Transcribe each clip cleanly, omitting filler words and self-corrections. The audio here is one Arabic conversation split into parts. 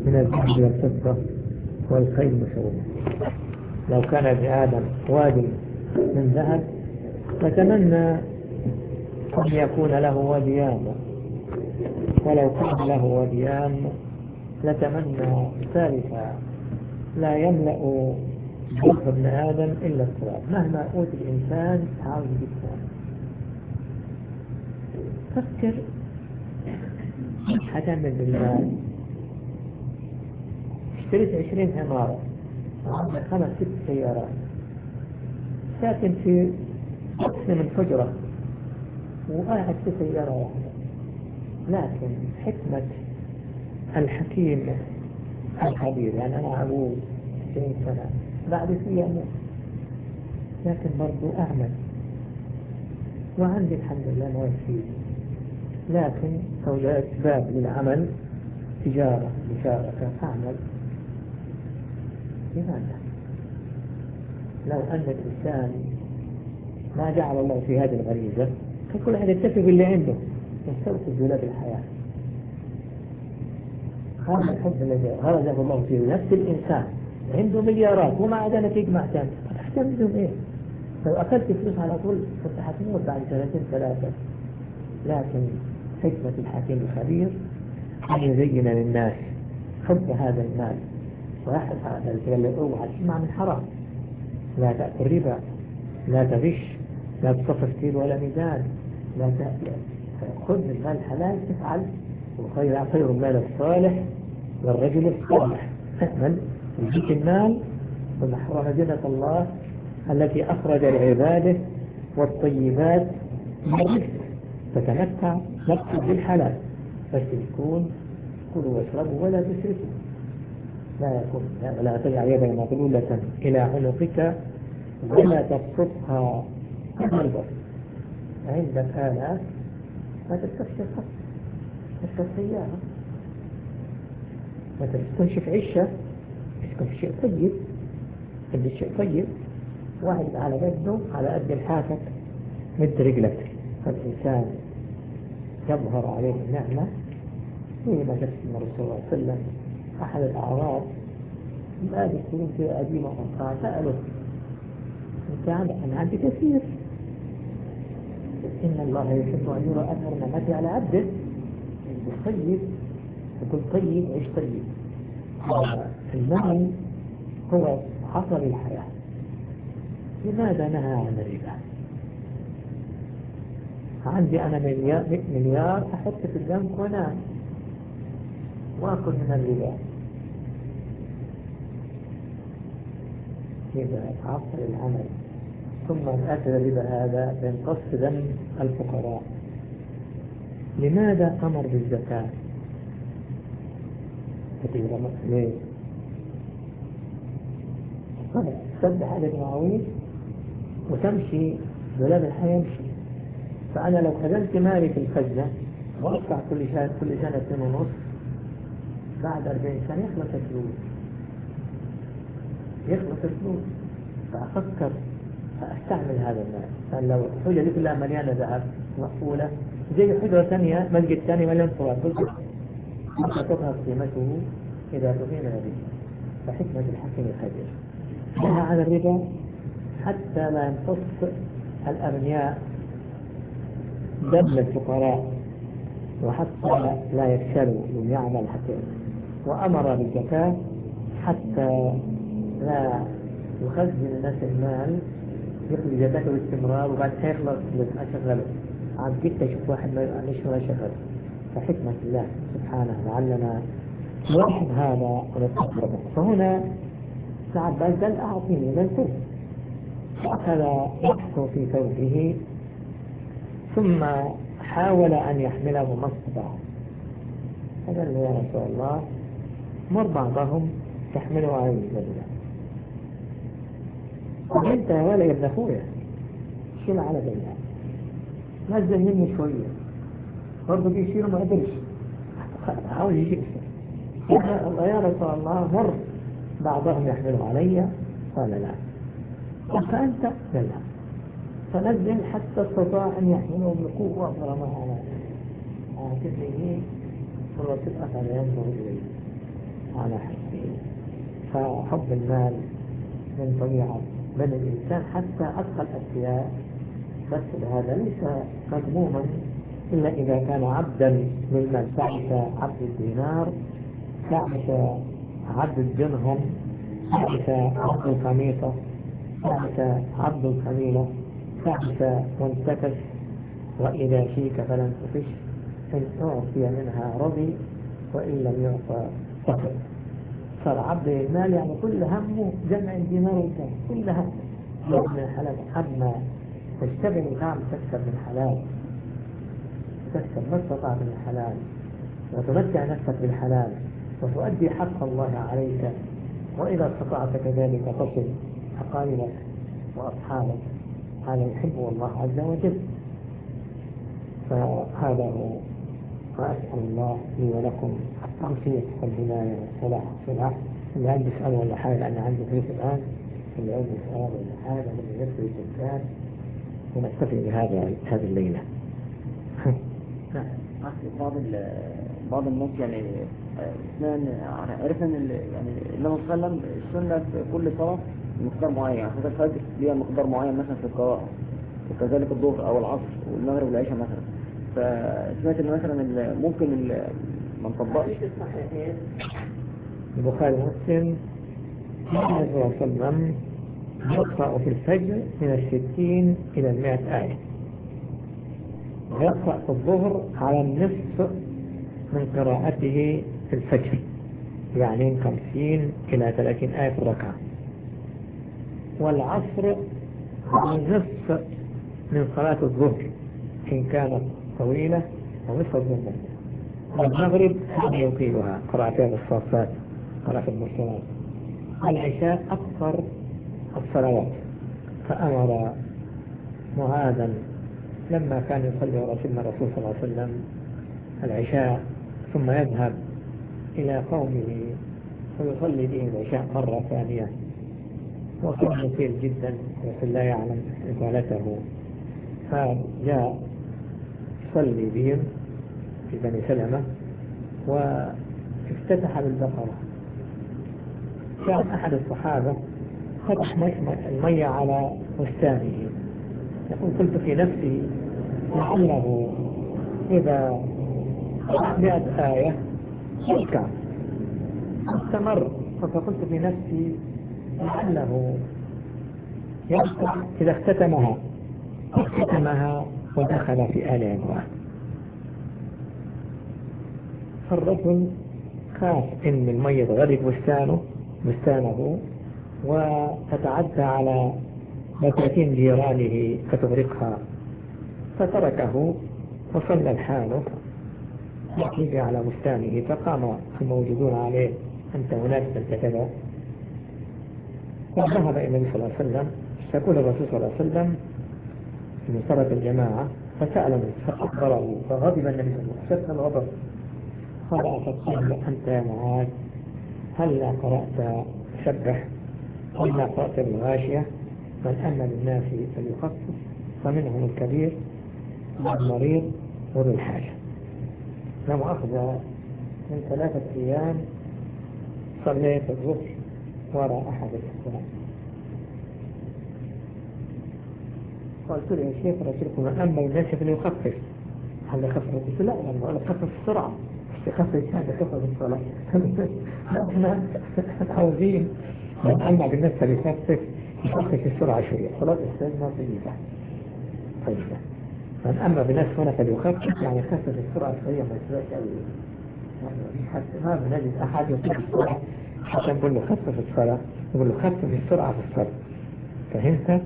من الذهب والفضة والخيل مسومة. لو كان ابن آدم وادي من ذهب لتمنى أن يكون له واديان، ولو كان له واديان لتمنى ثالثا. لا يملأ جوف ابن آدم إلا التراب. مهما أوتي الإنسان عاوز جدا. فكر هتعمل بالمال. اشتريت 20 عمارة، عندك 5-6 سيارات، ساكن في قسم من حجرة وقاعد في سيارة واحدة، لكن حكمة الحكيم الخبير، يعني أنا أقول 90 سنة بعد فيه أموت، لكن برضو أعمل وعندي الحمد لله ما يكفي، لكن سوداء باب للعمل، تجارة مشاركة أعمل. لماذا؟ لو أن الإنسان ما جعل الله في هذه الغريزة فكل واحد يكتفي باللي عنده يستوفي دولاب الحياة. هذا الحب الذي غرزه الله في نفس الإنسان، عنده مليارات ومع ذلك يجمع ثاني، تحتملهم إيه؟ لو أكلت فلوس على طول كنت حتموت بعد 2-3. لكن حكمة الحكيم الخبير أن يزين للناس حب هذا المال ويحرص على ذلك. قال له اوعى تسمع من حرام، لا تأكل ربا، لا تغش، لا تصفر كيل ولا ميزان، لا خذ من مال حلال تفعل، وخير المال الصالح للرجل الصالح. تعمل ويجيك المال ومحرم زينة الله التي أخرج لعباده والطيبات من رزقه، فتمتع نفسك بالحلال، بس يكون كلوا واشربوا ولا تسرفوا. لا يكون ولا تجعل يدك مغلولة إلى عنقك ولا تبسطها كما البسط. عندك آلات ما تستكشف خط، تستكشف سيارة، ما تستنشف عشة، تستنشف شيء طيب، تبدي شيء طيب. واحد على قده على قد الحافك مد رجلك، فالإنسان يظهر عليه النعمة. هي ما جبت من الرسول صلى الله عليه وسلم أحد الأعراب قال يكون في قديمة أخرى، سأله أنت أنا عندي كثير، إن الله يحب أن يرى أثر نعمته على عبده. الطيب يكون طيب عيش طيب. المال هو حصل الحياة، لماذا نهى عن الربا؟ عندي أنا مليار أحط في البنك وأنام وأكل من الربا. إذا عصر العمل ثم أكل الربا هذا ينقص دم الفقراء. لماذا أمر بالزكاة؟ ليه؟ تسبح على المعاويل وتمشي دولاب الحياة يمشي. فأنا لو خزنت مالي في الخزنة وأدفع كل سنة 2.5، بعد 40 سنة يخلص الفلوس. فأفكر فأستعمل هذا المال. فلو الحجة دي كلها مليانة ذهب مقفولة، زي حجرة ثانية مسجد ثاني مليان تراب، حتى تظهر قيمته إذا تقيم به. فحكمة الحكيم الخبير نهى عن الربا حتى لا يمتص الأغنياء دم الفقراء، وحتى لا يفشلوا من يعمل حكيم. وأمر بالزكاة حتى لا يخزن الناس المال يخرج زكاته باستمرار وبعد يخلص أشغله. عاد جيت أشوف واحد مش ما شغل. فحكمة الله سبحانه لعلنا نلاحظ هذا ونتقرب. فهنا سعد قال أعطيني منكم، فأخذ يحثو في ثوبه ثم حاول أن يحمله ما استطاع. فقال له يا رسول الله مر بعضهم تحمله على الجبل. وانت يا ولد ابن اخويا شيل على جنبه، نزل مني شويه، برضه بيشيله ما قدرش، عاوز يشيل. يا رسول الله مر بعضهم يحمله علي، قال لا. فأنت قال لا. فنزل حتى استطاع أن يحمله بقوة ورماه على كتفه، والرسول أخذ ينظر إليه على حسه. فحب المال من طبيعة بني الإنسان حتى أتقى الأتقياء، بس هذا ليس مذموما إلا إذا كان عبدا للمال. تعس عبد الدينار، تعس عبد الدرهم، تعس عبد الخميصة، تعس عبد الخميلة، تعس وانتكس. وإذا شيك فلن تفش، إن أعطي منها رضي وإن لم يعطى سكت. صار عبد المال يعني كل همه جمع الدينار والدرهم، كل همه من الحلال. أما تشتغل وتعمل تكسب من حلال، تكسب ما استطعت من الحلال، وتمتع نفسك بالحلال، وتؤدي حق الله عليك، وإذا استطعت كذلك تصل أقاربك وأصحابك، هذا يحبه الله عز وجل. فهذا هو، وأسأل الله لي ولكم التوفيق والهداية والصلاح والصلاح. اللي عنده سؤال ولا حاجة، أنا عندي ضيف الآن، اللي عنده سؤال ولا حاجة من يسوي الإنسان، ونكتفي بهذا هذه الليلة. بعض الناس يعني عرفنا ان يعني النبي صلى الله عليه وسلم السنه في كل صلاه مقدار معين، يعني صلاه الفجر ليها مقدار معين مثلا في القراءه، وكذلك الظهر او العصر والمغرب والعشاء مثلا. فسمعت ان مثلا ممكن ما نطبقش. البخاري ومسلم النبي صلى الله عليه وسلم يقرأ في الفجر من 60 إلى 100 آية، ويقرأ في الظهر على النصف من قراءته في الفجر، يعني 50 إلى 30 آية في الركعة. والعصر على النصف من صلاة الظهر إن كانت طويلة، ونصف الظهر. والمغرب يطيلها، قراءة في الصافات، قراءة في المرسلات. العشاء أكثر الصلوات. فأمر معاذا لما كان يصلي رسولنا الرسول صلى الله عليه وسلم العشاء ثم يذهب إلى قومه ويصلي بهم العشاء مرة ثانية، وكان يطيل جدا ورسول لا يعلم إطالته، فجاء يصلي بهم في بني سلمة وافتتح بالبقرة. كان أحد الصحابة فتح المية على فستانه، يقول قلت في نفسي لعله إذا 100 آية يركع. استمر، فقلت في نفسي لعله يركع إذا اختتمها ودخل في آل عمران. فالرجل خاف إن المية تغرق بستانه وتتعدى على بساتين جيرانه فتغرقها، فتركه وصلى الحال يحكي على بستانه. فقام الموجودون عليه أنت هناك كذا. فذهب إلى النبي صلى الله عليه وسلم، يقول الرسول صلى الله عليه وسلم من صلاة الجماعة، فسأله فأخبره، فغضب النبي صلى الله عليه وسلم غضب. قال أفتقل أنت يا معاذ هل قرأت سبح؟ هل قرأت بالغاشية؟ من أما بالناس فليخفف، فمنهم الكبير والمريض وذو الحاجة. لم أخذ من 3 أيام صليت الظهر وراء أحد الإخوان، قلت له يا شيخ رسولكم من أما بالناس فليخفف، هل يخفف؟ قلت لا، لما أقول خفف السرعة يخفف هذا خفف الصلاة. احنا عاوزين من أما بالناس فليخفف، يخفف السرعة شوية، صلاة السجنة طيبة طيبة. من أما بالناس هنا فليخفف يعني يخفف السرعة شوية، ما يسرعش قوي. حتى ما بنجد أحد يطيق السرعة حتى نقول له خفف الصلاة، نقول له خفف السرعة في الصلاة. فهمت؟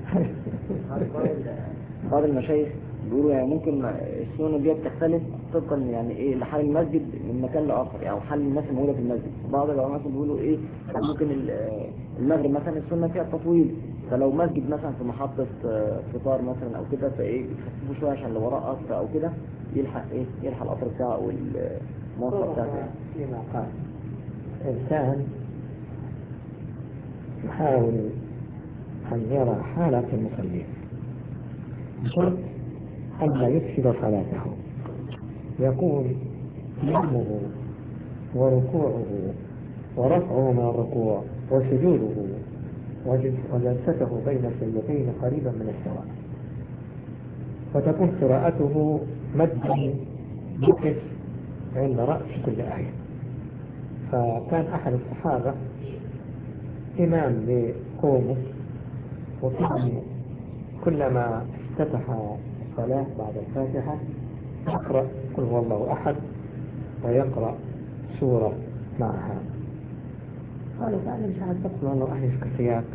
بعض المشايخ بيقولوا يعني ممكن السنة دي بتختلف طبقا يعني ايه لحال المسجد من مكان لآخر، يعني حال الناس الموجودة في المسجد. بعض العلماء بيقولوا ايه ممكن المغرب مثلا السنة فيها التطويل، فلو مسجد مثلا في محطة فطار مثلا او كده فايه بيخففوا شوية عشان اللي وراه قطر او كده يلحق القطر بتاعه او المواصلة بتاعته. فيما قال إنسان يحاول أن يرى حالة المصلين بشرط أن لا يفسد صلاته، يقول قيامه وركوعه ورفعه من الركوع وسجوده وجلسته بين السجدتين قريبا من السواء، وتكون قراءته مد يقف عند رأس كل آية. فكان أحد الصحابة إمام لقومه، وكان كلما افتتح الصلاة بعد الفاتحة يقرأ قل هو الله أحد ويقرأ سورة معها. قالوا فأنا مش عارف تقول الله أحد في كفيات،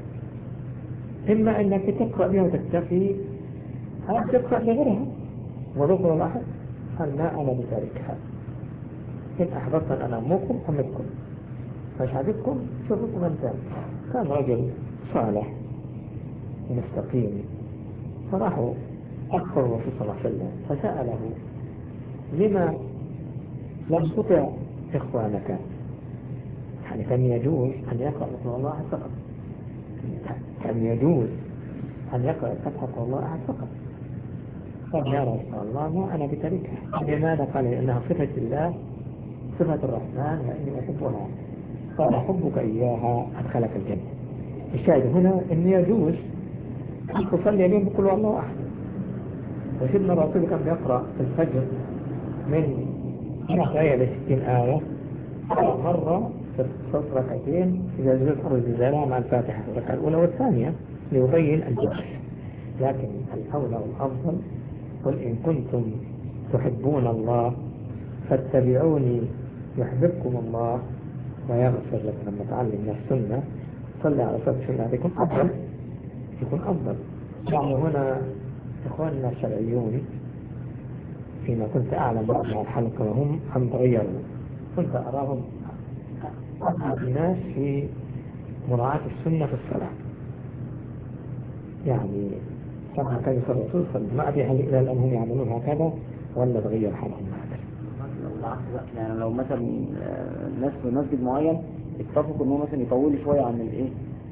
إما أنك تقرأ بها وتكتفي أو تقرأ بغيرها وذكر الله أحد. قال لا، أنا بتاركها، إن أحببت أن أنامكم أمدكم، مش عجبكم شوفكم أنت. كان رجل صالح ومستقيم، فراحوا أخبر الرسول صلى الله عليه وسلم فسأله لما لم تطع إخوانك؟ يعني كان يجوز أن يقرأ قل الله أحد فقط، كان يجوز أن يقرأ فتحة قل الله أحد فقط. قال يا رسول الله ما أنا بتركها. لماذا؟ قال إنها صفة الله، صفة الرحمن وإني أحبها، قال حبك إياها أدخلك الجنة. الشاهد هنا أن يجوز أن تصلي اليوم بقول الله أحد. وسيدنا الرسول كان بيقرأ في الفجر من 100 آية ل 60 آية، مرة في ركعتين إذا زلزلت الأرض زلزالها مع الفاتحة في الركعة الأولى والثانية ليبين الجمع. لكن الأولى والأفضل قل إن كنتم تحبون الله فاتبعوني يحببكم الله ويغفر لكم. لما تعلم السنة صلي على صلاة السنة يكون أفضل، يكون أفضل. يعني هنا إخواننا الشرعيون فيما كنت أعلم مع الحلقة وهم هم تغيروا، كنت أراهم الناس في مراعاة السنة في الصلاة. يعني كما كان يصلي الرسول ما أدري هل إلى الآن هم يعملون هكذا ولا تغير حالهم هكذا. يعني لو مثلا ناس في مسجد معين اتفقوا إنه مثلا يطولوا شوية عن الإيه؟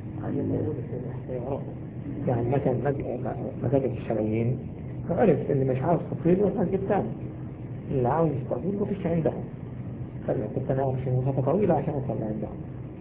يعني مثلا مساجد الشرعيين فعرف اللي مش عاوز تطويل يروح مسجد ثاني، اللي عاوز تطويل مفيش عندهم، كنت أنا أمشي مسافة طويلة عشان أوصل عندهم.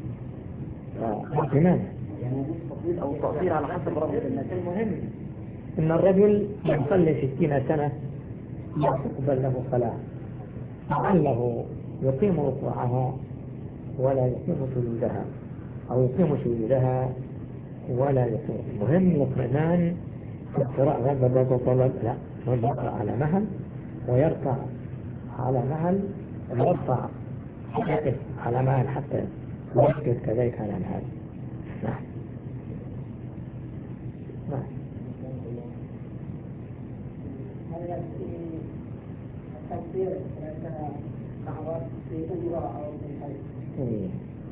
يعني تطويل أو تقصير على حسب رغبة الناس. المهم إن الرجل يصلي 60 سنة لا تقبل له صلاة، لعله يقيم ركوعها ولا يقيم سجودها، أو يقيم سجودها ولا يقيم. المهم الاطمئنان في القراءة، لا يقرأ على مهل ويركع على مهل ويرفع يقف على مهل حتى يسجد كذلك على مهل. نعم نعم. هذا التفسير دعوات في أجرى أو في حي.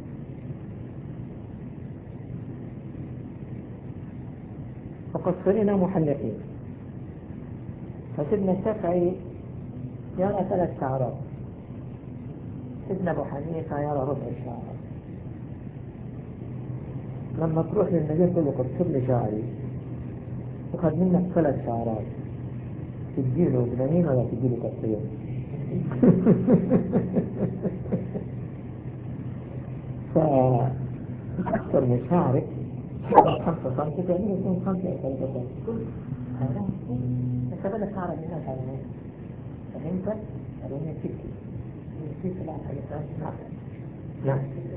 مقصرين محلقين. فسيدنا الشافعي يرى 3 شعرات، سيدنا أبو حنيفة يرى ربع الشعر. لما تروح للنبي تقول له قصر لي شعري، وخد منك 3 شعرات، تديله بنانين ولا تديله قصير؟ فأكثر من شعرك 5 سم تعمله 2 سم أو 3 سم. فبدأ شعر الناس على الناس فهمت؟ أدوني فكري في سبعة حاجات. نعم نعم.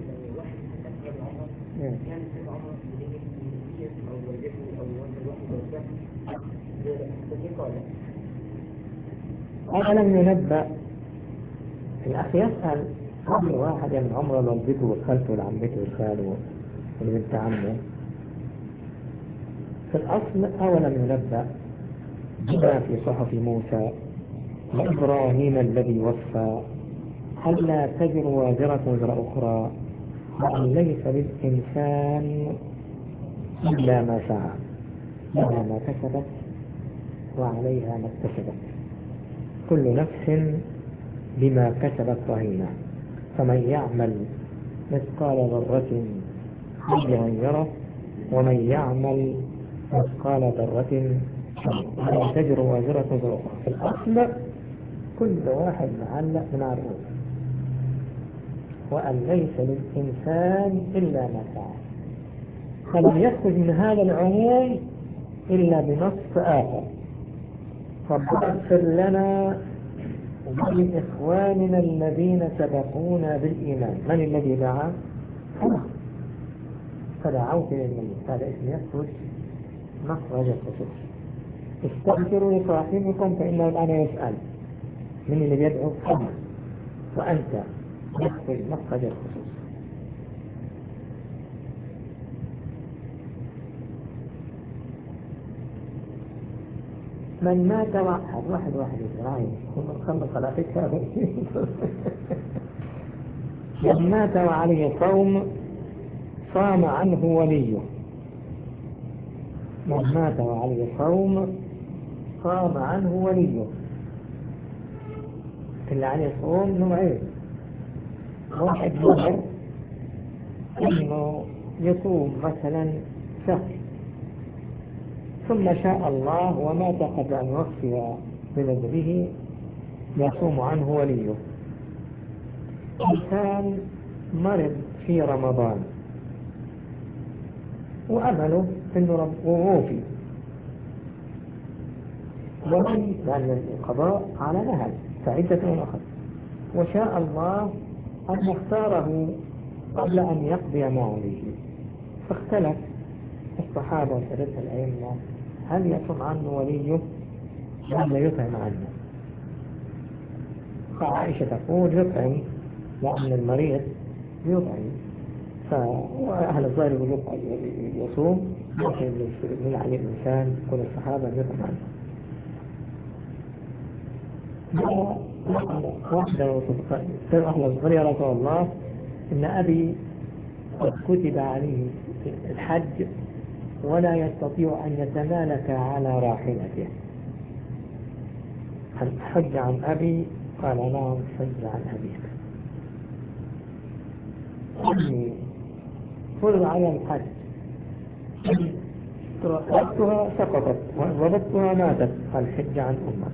يعني في العمر بديه أو والده أو والده هذا لم ينبأ. الأخ يسأل رجل واحد من عمره والدته وخالته وعمته وخاله وبنت عمه في الأصل أولم ينبأ بما في صحف موسى وإبراهيم الذي وفى ألا تزر وازرة وزر أخرى وأن ليس للإنسان إلا ما سعى، لها ما كسبت وعليها ما اكتسبت، كل نفس بما كسبت رهينة، فمن يعمل مثقال ذرة خيرا يره ومن يعمل مثقال ذرة ولا تزر وازرة وزر أخرى. في الأصل كل واحد معلق من الروح، وأن ليس للإنسان إلا ما سعى، فلم يخرج من هذا العموم إلا بنص آخر. ربنا اغفر لنا ولإخواننا الذين سبقونا بالإيمان. من الذي دعا؟ فدعوت للميت، هذا اسم يخرج مخرج الخصوص. استغفروا لصاحبكم فإنه الآن يسأل. من اللي يدعو؟ وأنت يخرج مخرج الخصوص. من مات واحد خلص صلاتك. من مات وعليه صوم صام عنه وليه. من مات وعليه صوم صام عنه وليه. اللي عليه صوم نوعين: واحد نذر انه يصوم مثلا شهر ثم شاء الله ومات قبل ان يوفي بنذره يصوم عنه وليه. إنسان مرض في رمضان وأمله أنه ووفي، ومن لأن القضاء على نهج فعدة أخرى، وشاء الله أن يختاره قبل أن يقضي ما عليه، فاختلف الصحابة وثلاثة الأئمة هل يصوم عنه وليه ولا يطعم عنه. فعائشة تقول يطعم لأن المريض يطعم، فأهل الظاهر يصوم، لكن من عليه الإنسان كل الصحابة يطعم عنه. واحدة أهل الظاهر يا رسول الله إن أبي قد كتب عليه الحج ولا يستطيع أن يتمالك على راحلته، حج عن أبي؟ قال نعم حج عن أبيك. أمي فرض على الحج، رأيتها سقطت وضبطتها ماتت، قال حج عن أمك.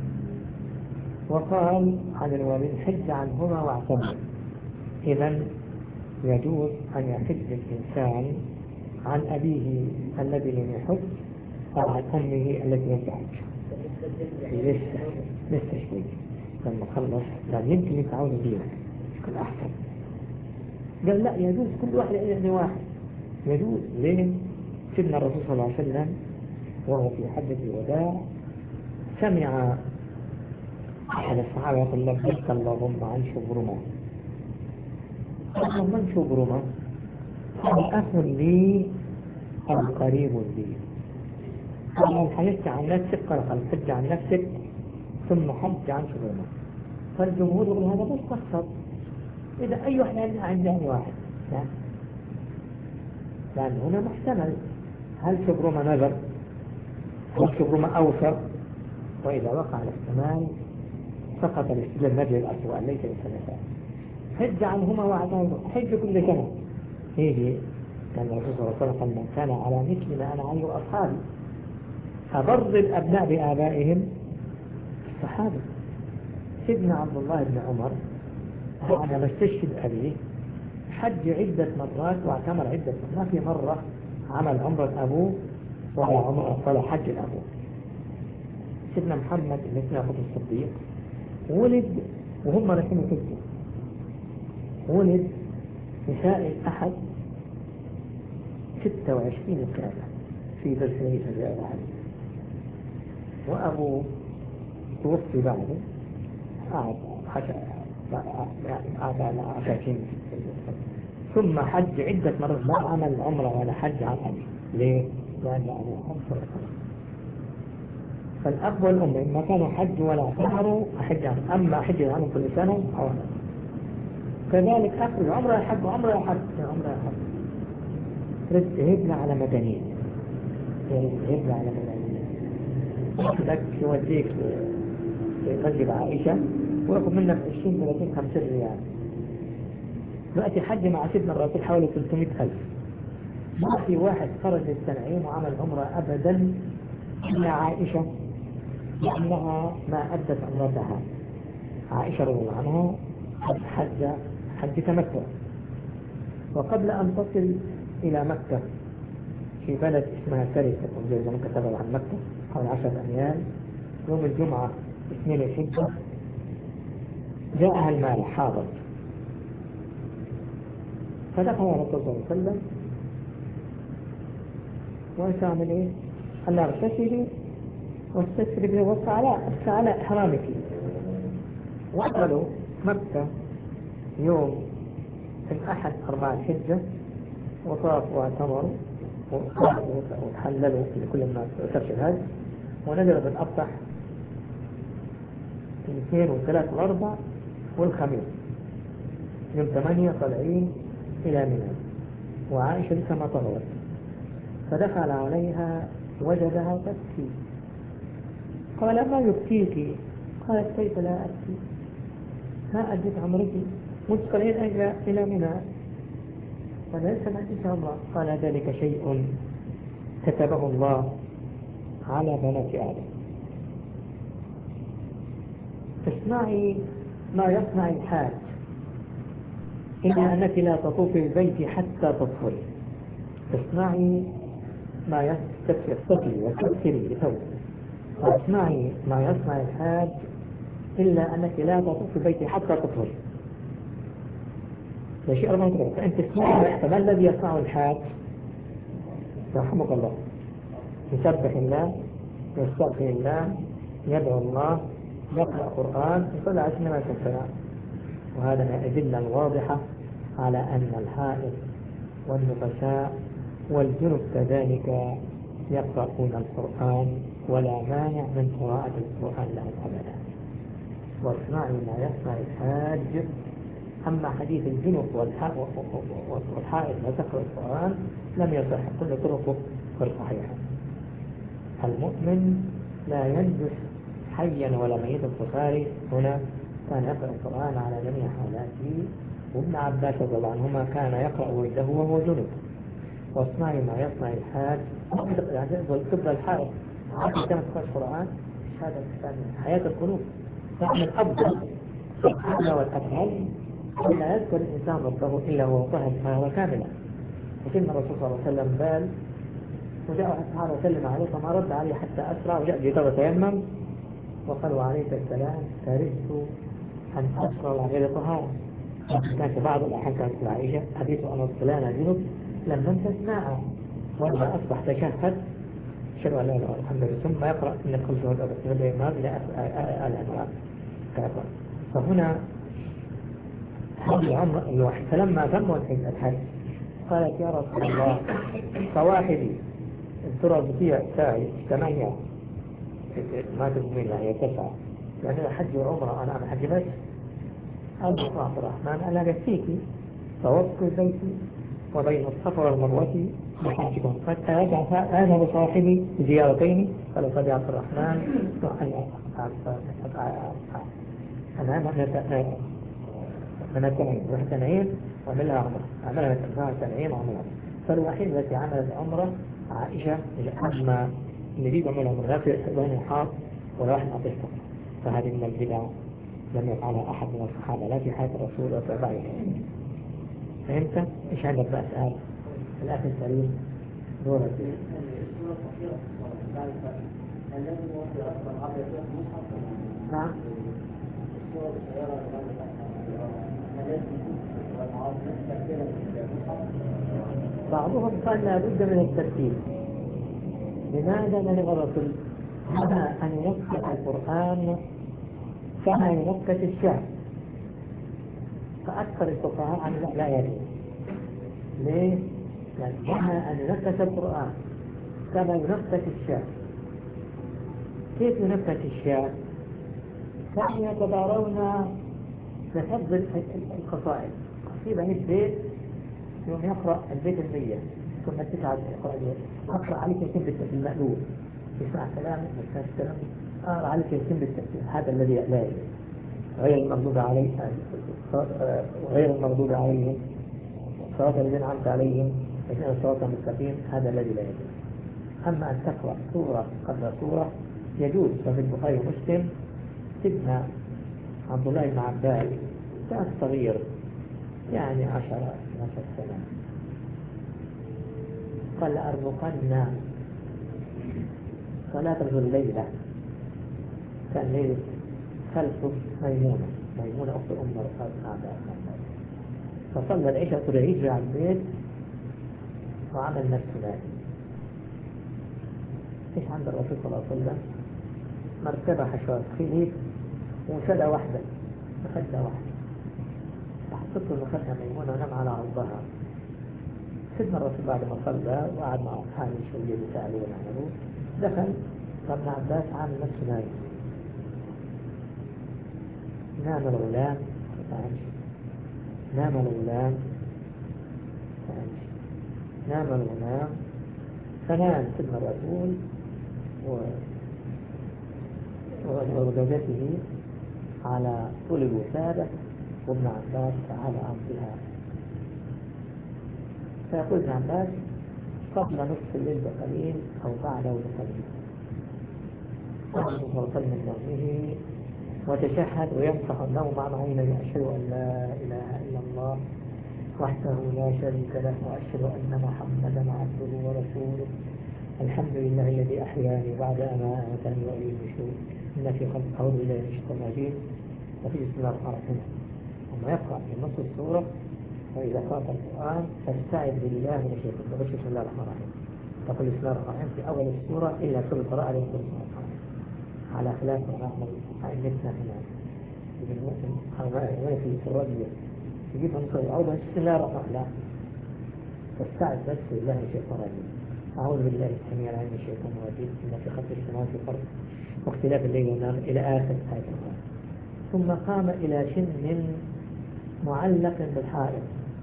وقال عن الوالد حج عنهما واعتمر. إذن يجوز أن يحج الإنسان عن أبيه الذي لم يحج أو عن أمه التي لم تحج. لسه شوي لما خلص قال يمكن يتعود دينك يكون أحسن. قال لا يجوز كل واحد يعني واحد يجوز. ليه؟ سيدنا الرسول صلى الله عليه وسلم وهو في حجة الوداع سمع أحد الصحابة يقول لبيك اللهم عن شبرمة. قال من شبرمة؟ قال أخ لي أو قريب لي. قال حجت عن نفسك؟ قال حج عن نفسك ثم حج عن شبرمة. فالجمهور يقول هذا بس تخصص إذا أي واحد عند أي واحد، لأن هنا محتمل هل شبرمة نذر هل شبرمة أوسر، وإذا وقع الاحتمال سقط الاستدلال النبي الأسوأ ليس السنتين. حج عنهما وعدان حج كل سنة يجي. كان الرسول صلى الله عليه وسلم من كان على مثل ما أنا عليه وأصحابي أبر الأبناء بآبائهم الصحابة. سيدنا عبد الله بن عمر بعد ما استشهد أبيه حج عدة مرات واعتمر عدة مرات. في مرة عمل عمرة أبوه ولا حج الأبوه. سيدنا محمد مثل أبو الصديق ولد وهم رايحين يحجوا، ولد نساء الأحد 26 سنة في ذي الحليفة الأحد، وأبوه توفي بعده قعد 30 ثم حج عدة مرات ما عمل عمره ولا حج عن أبيه. ليه؟ لأن أبوه أنصر. فالأب والأم إما كانوا حج ولا اعتمروا أحج عنهم، أما أحج عنهم كل سنة أو كذلك أخرج عمره يحج عمره يحج عمره يحج. رزق هبنا على مدنيين، رزق هبنا على مدنيين. لك يوديك مسجد عائشة ويأخذ منك 20-30-50 ريال. دلوقتي حج مع سيدنا الرسول حوالي 300,000. ما في واحد خرج للتنعيم وعمل عمره أبدا إلا عائشة، لأنها ما أدت عمرتها. عائشة رضي الله عنها حج حج تمتع. وقبل أن تصل إلى مكة في بلد اسمها سرسة زي ما كتب عن مكة حوالي 10 أميال، يوم الجمعة 2 الحجة جاءها المال حاضر، فدخل على الرسول صلى الله عليه وسلم وانت عمل ايه؟ قال لها اغتسلي واستشربي وابقى على إحرامك. وصلوا مكة يوم الأحد 4 الحجة، وطافوا واعتمروا وتحللوا لكل الناس وسرش الهج، ونزلوا في الأبطح الاثنين والثلاث والأربع والخميس يوم 8 طالعين إلى منى، وعائشة لسه ما طلعت، فدخل عليها وجدها تبكي. قال ما يبكيك؟ قالت كيف لا أبكي؟ ما أدت عمرك مدخلين إلى منى. قال ليس ما أدت عمرك. قال ذلك شيء كتبه الله على بنات آدم. اسمعي ما يصنع الحاج، إلا أنك لا تطوفي البيت حتى تطهري. اسمعي ما يستطيع واسمعي ما يصنع الحاج إلا أنك لا تطوفي البيت حتى تطهري. ده شيء أربعة كده. فأنت اسمعي فما الذي يصنع الحاج؟ رحمك الله، يسبح الله، يستغفر الله، يدعو الله، يقرأ قرآن، يصلي على سنة ما يكفر. وهذا من الأدلة الواضحة على أن الحائض والنفساء والجنب كذلك يقرؤون القرآن، ولا مانع من قراءة القرآن لهم أبدا. واصنعوا ما يصنع الحاج. أما حديث الجنب والحائض لا تقرأ القرآن لم يصح، كل طرقه غير صحيحة. المؤمن لا ينجس حيا ولا ميتا. البخاري هنا كان يقرأ القرآن على جميع حالاته، وابن عباس رضي الله عنهما كان يقرأ ورده وهو جنب. واصنعي ما يصنع الحاج. تبقى الحائط كانت تقرأ القرآن، هذا حياة القلوب. فمن الأفضل سبحانه والأفعال لا يذكر الإنسان ربه إلا وهو طهر طهارة كاملة. وكان الرسول صلى الله عليه وسلم بال وجاء الصحابة وسلم عليه فما رد عليه حتى أسرع، وجاء جدار تيمم وقال وعليك السلام كرهت أن أسرع غير طهارة. كان في بعض الأحيان كانت عائشة حديث أن فلان جنب لم تسمعها، وإذا أصبح تشهد أشهد أن لا إله إلا الله الحمد لله ثم يقرأ إن كل شهود أبو سنة الإمام إلى العمران. فهنا هذه العمر الواحد. فلما تم الحج قالت يا رسول الله صواحبي الترى بطيع ساعي 8 ما تبني هي 9 يعني حج وعمرة أنا أعمل حج بس. أبو عبد الرحمن أنا قسيكي فوفق البيت وبين الصفا والمروة بحجكم فأذهب بصاحبي زيارتين. قال صدي عبد الرحمن أنا من التنعيم روح التنعيم وعملها عمرة، عملها من التنعيم وعملها. فالوحيد التي عملت عمرة عائشة، أما اللي يعمل عمرة لا في بين الحاط ولا واحد أطيش فقط. فهذه من البدع لم يفعلها أحد من الصحابة لا في حياة الرسول ولا في بعده. فهمت؟ إيش عندك بقى سؤال؟ الأخ الكريم دورك. نعم. بعضهم قال لا بد من الترتيب. لماذا؟ لأن الرسول نهى أن ينكت القرآن كما ينكت الشعر، فأكثر الفقهاء عن لا يجوز. ليه؟ لأن نهى أن ينكت القرآن كما ينكت الشعر. كيف ينكت الشعر؟ كانوا يتبارون بحفظ القصائد. في بني البيت يوم يقرأ البيت المية ثم تسعد أقرأ عليك يتم بالمألوف، يسمع كلام يسمع الكلام أقرأ عليك يتم بالتفسير. هذا الذي لا يجوز. غير المغضوب عليهم صراط الذين أنعمت عليهم غير الصراط المستقيم، هذا الذي لا يجوز. أما أن تقرأ سورة قبل سورة يجوز. ففي البخاري ومسلم سيدنا عبد الله بن عباس كان صغير يعني 12 سنة. قال أرزقنا صلاة ذو الليلة، كان ليلة خلفه ميمونة أخت أم الأعداء، فصلى العشاء طلع يجري على البيت وعمل نفسه نائم. إيش عند الرسول صلى الله عليه وسلم؟ مرتبة حشوات خليف ومخدة واحدة، فحطت له المخدة ميمونة ونام على عرضها. سيدنا الرسول بعد ما صلى وقعد مع أصحابه شوية يسألوا ونعملوا، دخل فابن عباس عامل نفسه نايم. نام الغلام فنام سيدنا الرسول وزوجته على طول الوسادة، وابن عباس على عرضها. فيقول ابن عباس قبل نصف الليل بقليل أو بعده بقليل وصل من نومه وتشهد ويمسح النوم عن عينه، أشهد أن لا إله إلا الله وحده لا شريك له وأشهد أن محمدا عبده ورسوله، الحمد لله الذي أحياني بعد أن أماتني وإليه النشور، إن في خلق أعوذ بالله من الشيطان الرجيم وفي بسم الله الرحمن الرحيم. ثم يقرأ في نص السورة فإذا قرأت القرآن فاستعذ بالله من الشيطان الرجيم، بسم الله الرحمن الرحيم، تقول بسم الله الرحمن الرحيم في أول السورة إلا سورة البراءة لا يقول بسم الله الرحمن الرحيم، على خلاف ما نحن أئمتنا هنا في الرجل يجيب نصر الأول بسم الله الرحمن الرحيم، فاستعذ بس بالله من الشيطان الرجيم، أعوذ بالله السميع العليم من الشيطان الرجيم، إن في خلق السماوات والأرض واختلاف الليل والنهار إلى آخر آية القرآن. ثم قام إلى شن معلق بالحائط.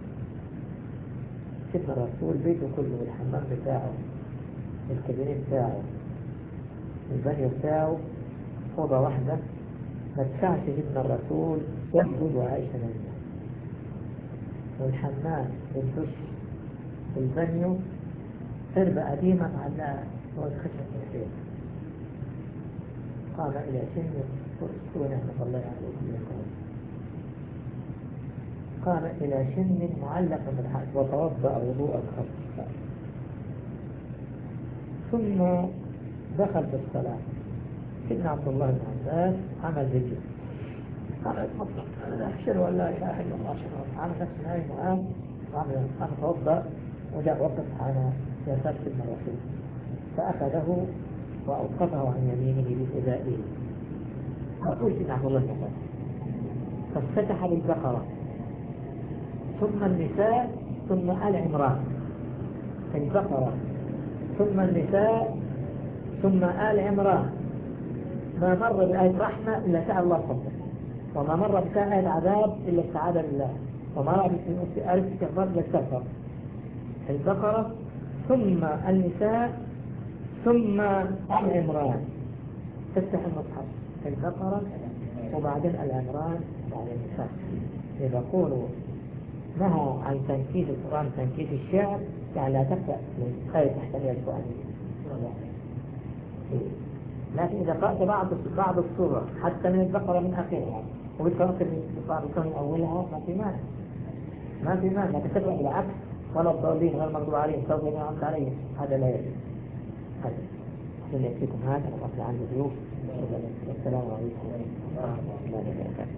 سيدنا الرسول بيته كله، الحمام بتاعه، الكابينة بتاعه، البنيو بتاعه، أوضة واحدة، ما تسعش سيدنا الرسول يسجد وعايش منه، والحمام والدش والبنيو قربة قديمة معلقة والخشب الخير. قام إلى شن نعمة الله عليه، قام إلى شن معلق بالحائط وتوضأ وضوء الخمس، ثم دخل في الصلاة. سيدنا عبد الله بن عباس عمل ذكر، قال أشهد أن لا إله إلا الله، عمل نفسه نايم وقام توضأ وجاء وقف على يسار سيدنا الرسول فأخذه وأوقفه عن يمينه بحذائه. يقول سيدنا عبد الله بن عباس فافتتح بالبقرة ثم النساء ثم آل عمران، البقرة ثم النساء ثم آل عمران، ما مر بآية رحمة إلا سأل الله فضله، وما مر بآية عذاب إلا استعاذ بالله، وما مر بآية استغفار إلا استغفر. البقرة ثم النساء ثم آل عمران، تفتح المصحف البقرة وبعدين آل عمران وبعدين النساء. إذا قولوا نهى عن تنكيس القرآن تنكيس الشعر، يعني لا تقرأ من آية تحتمل القرآن، لكن إذا قرأت بعض السورة حتى من البقرة من آخرها وبتقرأ من أولها ما في مانع، لكن تقرأ بالعكس ولا الضالين غير المغضوب عليهم توبوا ما أنت عليهم، هذا لا يجوز. هذا عشان يكفيكم هذا، وأصل عندي ضيوف. السلام عليكم ورحمة الله وبركاته.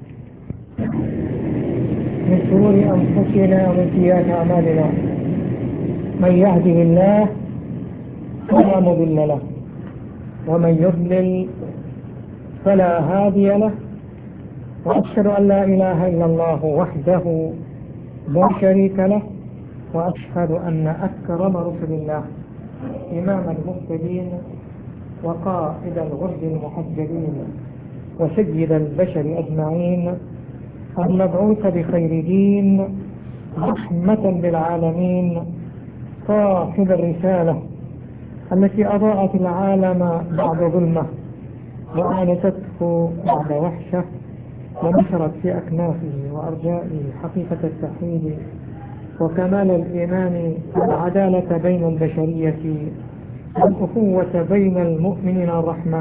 من شرور أنفسنا ومن سيئات أعمالنا، من يهده الله فلا مضل له ومن يضلل فلا هادي له، وأشهد أن لا إله إلا الله وحده لا شريك له، وأشهد أن أكرم رسل الله إمام المهتدين وقائد الغرب المحجلين وسيد البشر أجمعين، المبعوث بخير دين رحمة للعالمين، صاحب الرسالة التي أضاءت العالم بعد ظلمة وآنسته بعد وحشة، ونشرت في أكنافه وأرجائه حقيقة التوحيد وكمال الإيمان والعدالة بين البشرية والأخوة بين المؤمنين الرحمة،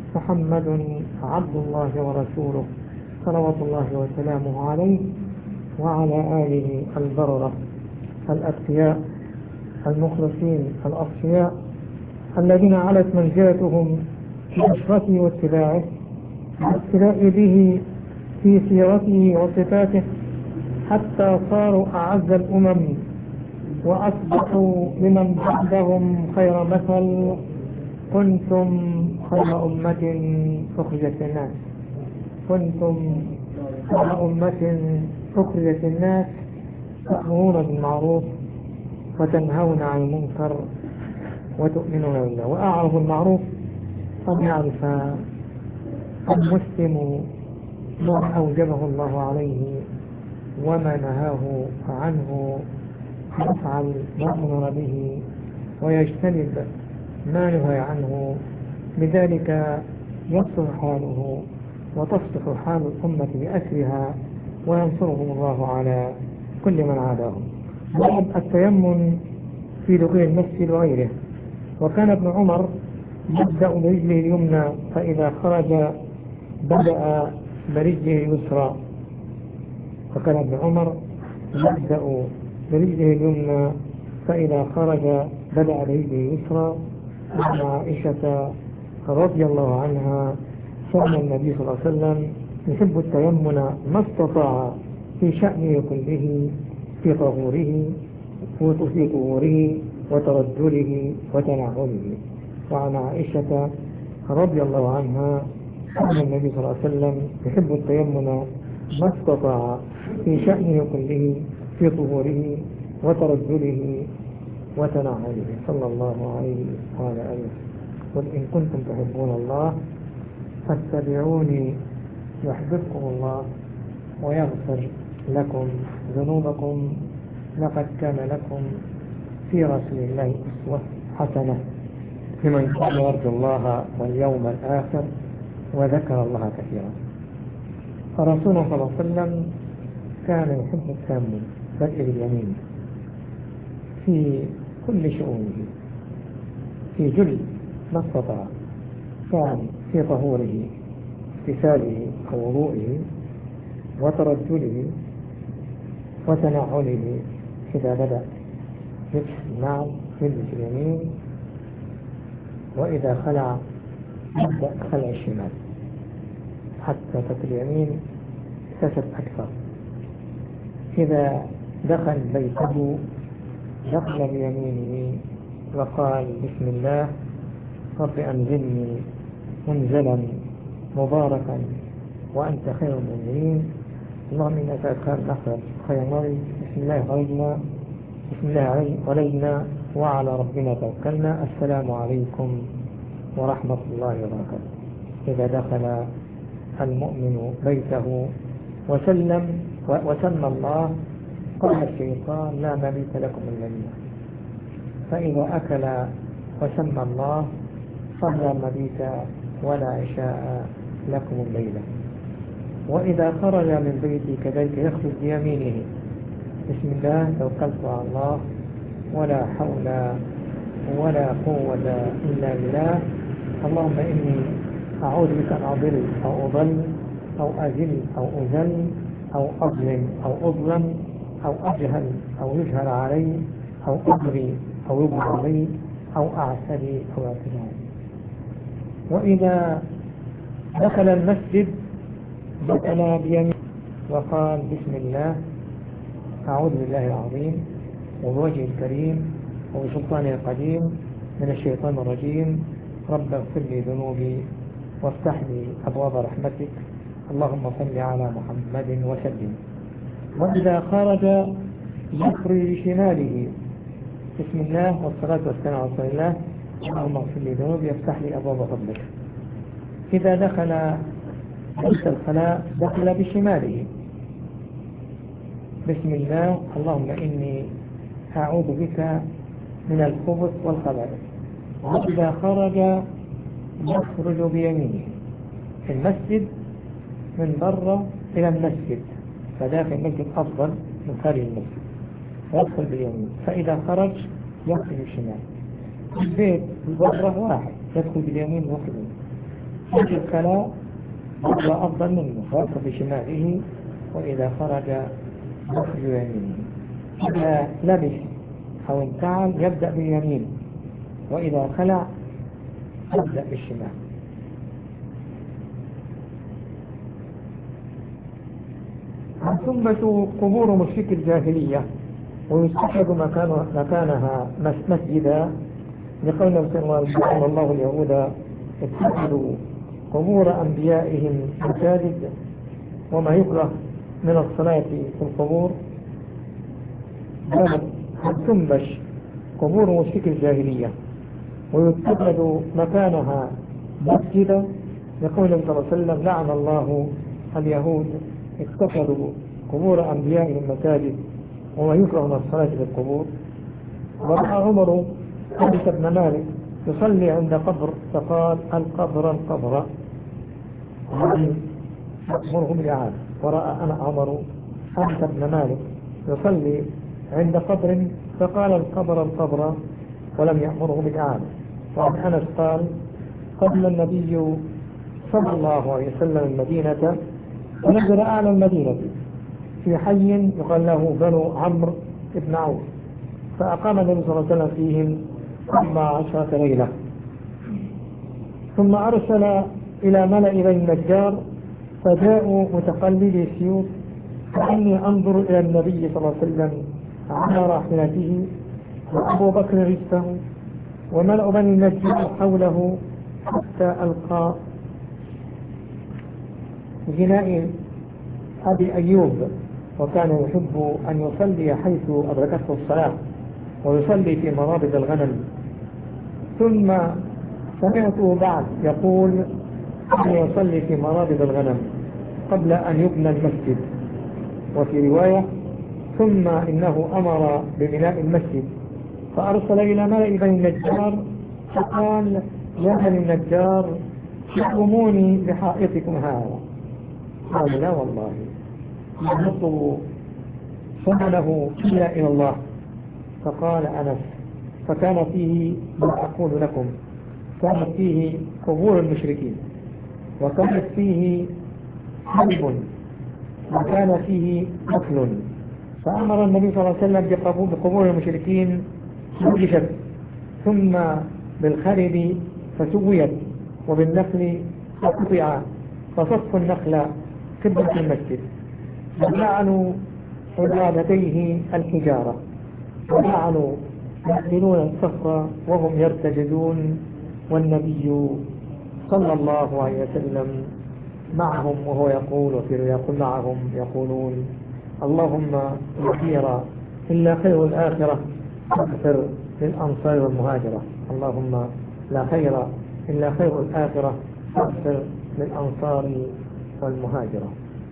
محمد عبد الله ورسوله صلوات الله وسلامه عليه وعلى آله البررة الأتقياء المخلصين الأصفياء الذين علت منزلتهم في نصرته واتباعه واقتداء به في سيرته وصفاته حتى صاروا أعز الأمم وأصبحوا لمن بعدهم خير مثل. كنتم خير أمة أخرجت للناس. كنتم خير أمة أخرجت للناس تأمرون بالمعروف وتنهون عن المنكر وتؤمنون بالله. وأعرف المعروف أن يعرف المسلم ما أوجبه الله عليه وما نهاه عنه، يفعل ما أمر به ويجتنب ما نهى عنه، بذلك يصلح حاله وتصلح حال الأمة بأسرها وينصرهم الله على كل من عاداهم. بعد التيمم في دخول المسجد وغيره. وكان ابن عمر يبدأ برجله اليمنى فإذا خرج بدأ برجله اليسرى. وكان ابن عمر يبدأ برجله اليمنى فإذا خرج بدأ برجله اليسرى. وعن عائشة رضي الله عنها كان النبي صلى الله عليه وسلم يحب التيمم ما استطاع في شأنه كله، في طهوره وترجله وتنعله. وعن عائشة رضي الله عنها كان النبي صلى الله عليه وسلم يحب التيمم ما استطاع في شأنه كله، في طهوره وترجله وتنعله، صلى الله عليه وعلى آله. قل إن كنتم تحبون الله فاتبعوني يحببكم الله ويغفر لكم ذنوبكم. لقد كان لكم في رسول الله أسوة حسنة لمن كان يرجو الله واليوم الآخر وذكر الله كثيرا. فرسولنا صلى الله عليه وسلم كان يحب التيمم بدء باليمين في كل شؤونه، في جل ما استطاع، كان في طهوره اغتساله أو وضوئه وترجله وتنعله. إذا بدأ لبس النعل يلبس اليمين، وإذا خلع يبدأ خلع الشمال حتى اليمين اكتسب أكثر. إذا دخل بيته دخل بيمينه وقال بسم الله رب أنزلني منزلا مباركا وأنت خير المنزلين. اللهم إنك أدخل نخرج خير مري. بسم الله خرجنا، بسم الله ولينا، وعلى ربنا توكلنا. السلام عليكم ورحمة الله وبركاته. إذا دخل المؤمن بيته وسمى الله قال الشيطان لا مبيت لكم الليلة. فإذا أكل وسمى الله فلا مبيت ولا عشاء لكم الليلة. وإذا خرج من بيته كذلك يخرج بيمينه بسم الله توكلت على الله ولا حول ولا قوة إلا بالله. اللهم إني أعوذ بك أن أضل أو أضل أو أذل أو أذل أو أظلم أو أظلم أو أجهل أو يجهل علي أو أبغي أو يبغى علي أو أعتدي أو أعتدي علي. وإذا دخل المسجد دخل بيمين وقال بسم الله أعوذ بالله العظيم وبوجهه الكريم وبسلطانه القديم من الشيطان الرجيم. رب اغفر لي ذنوبي وافتح لي أبواب رحمتك. اللهم صل على محمد وسلم. وإذا خرج يخرج بشماله بسم الله والصلاة والسلام على رسول الله. اللهم اغفر لي ذنوبي وافتح لي أبواب فضلك. إذا دخل بيت الخلاء دخل بشماله بسم الله اللهم إني أعوذ بك من الخبث والخبائث. وإذا خرج يخرج بيمينه في المسجد من برا إلى المسجد، فداخل المسجد أفضل من خارج المسجد، يدخل باليمين. فإذا خرج يخرج بالشمال. البيت برا واحد يدخل باليمين ويخرج. في الخلاء برا أفضل منه، يدخل بشماله. وإذا خرج نفي يمين. إذا لبس أو انتعل يبدأ باليمين، وإذا خلع يبدأ بالشمال. ثمة قبور مشرك الجاهلية ويتخذ مكانها مسجدا، لقول صلى الله اليهود اتخذوا قبور أنبيائهم مساجد، وما يكره من الصلاة في القبور. تنبش قبور مشرك الجاهلية ويتخذ مكانها مسجدا، يقول صلى الله عليه وسلم لعن الله اليهود اتخذوا قبور أنبيائهم مساجد وما يكره من الصلاة في القبور. ورأى عمر أنس بن مالك يصلي عند قبر فقال القبر القبر ولم يأمره بالإعادة. ورأى أنا عمر أنس بن مالك يصلي عند قبر فقال القبر القبر ولم يأمره بالإعادة. وعن أنس قال قبل النبي صلى الله عليه وسلم المدينة ونزل أعلى المدينة في حي يقال له بنو عمرو بن عوف، فأقام النبي صلى الله عليه وسلم فيهم 14 ليلة، ثم أرسل إلى ملأ بني النجار فجاءوا متقلدي السيوف، فإني أنظر إلى النبي صلى الله عليه وسلم على راحلته وأبو بكر رجله وملأ بني النجار حوله حتى ألقى غناء أبي أيوب، وكان يحب أن يصلي حيث أدركته الصلاة ويصلي في مرابض الغنم. ثم سمعته بعد يقول أن يصلي في مرابض الغنم قبل أن يبنى المسجد. وفي رواية ثم إنه أمر ببناء المسجد فأرسل إلى ملأ بني النجار فقال يا بني النجار احكموني بحائطكم هذا. قال لا والله لا نطلب ثمنه إلا إلى الله. فقال أنس فكان فيه ما أقول لكم، كانت فيه قبور المشركين وكانت فيه حرب وكان فيه قتل، فأمر النبي صلى الله عليه وسلم بقبور المشركين فنبشت، ثم بالخرب فسويت، وبالنخل فقطع فصفوا النخل قبلة المسجد، وجعلوا عبادتيه الحجارة، وجعلوا يحملون الصخر وهم يرتجزون، والنبي صلى الله عليه وسلم معهم وهو يقول يقول معهم يقولون اللهم لا خير إلا خير الآخرة فاغفر للأنصار والمهاجرة. اللهم لا خير إلا خير الآخرة فاغفر للأنصار والمهاجرة.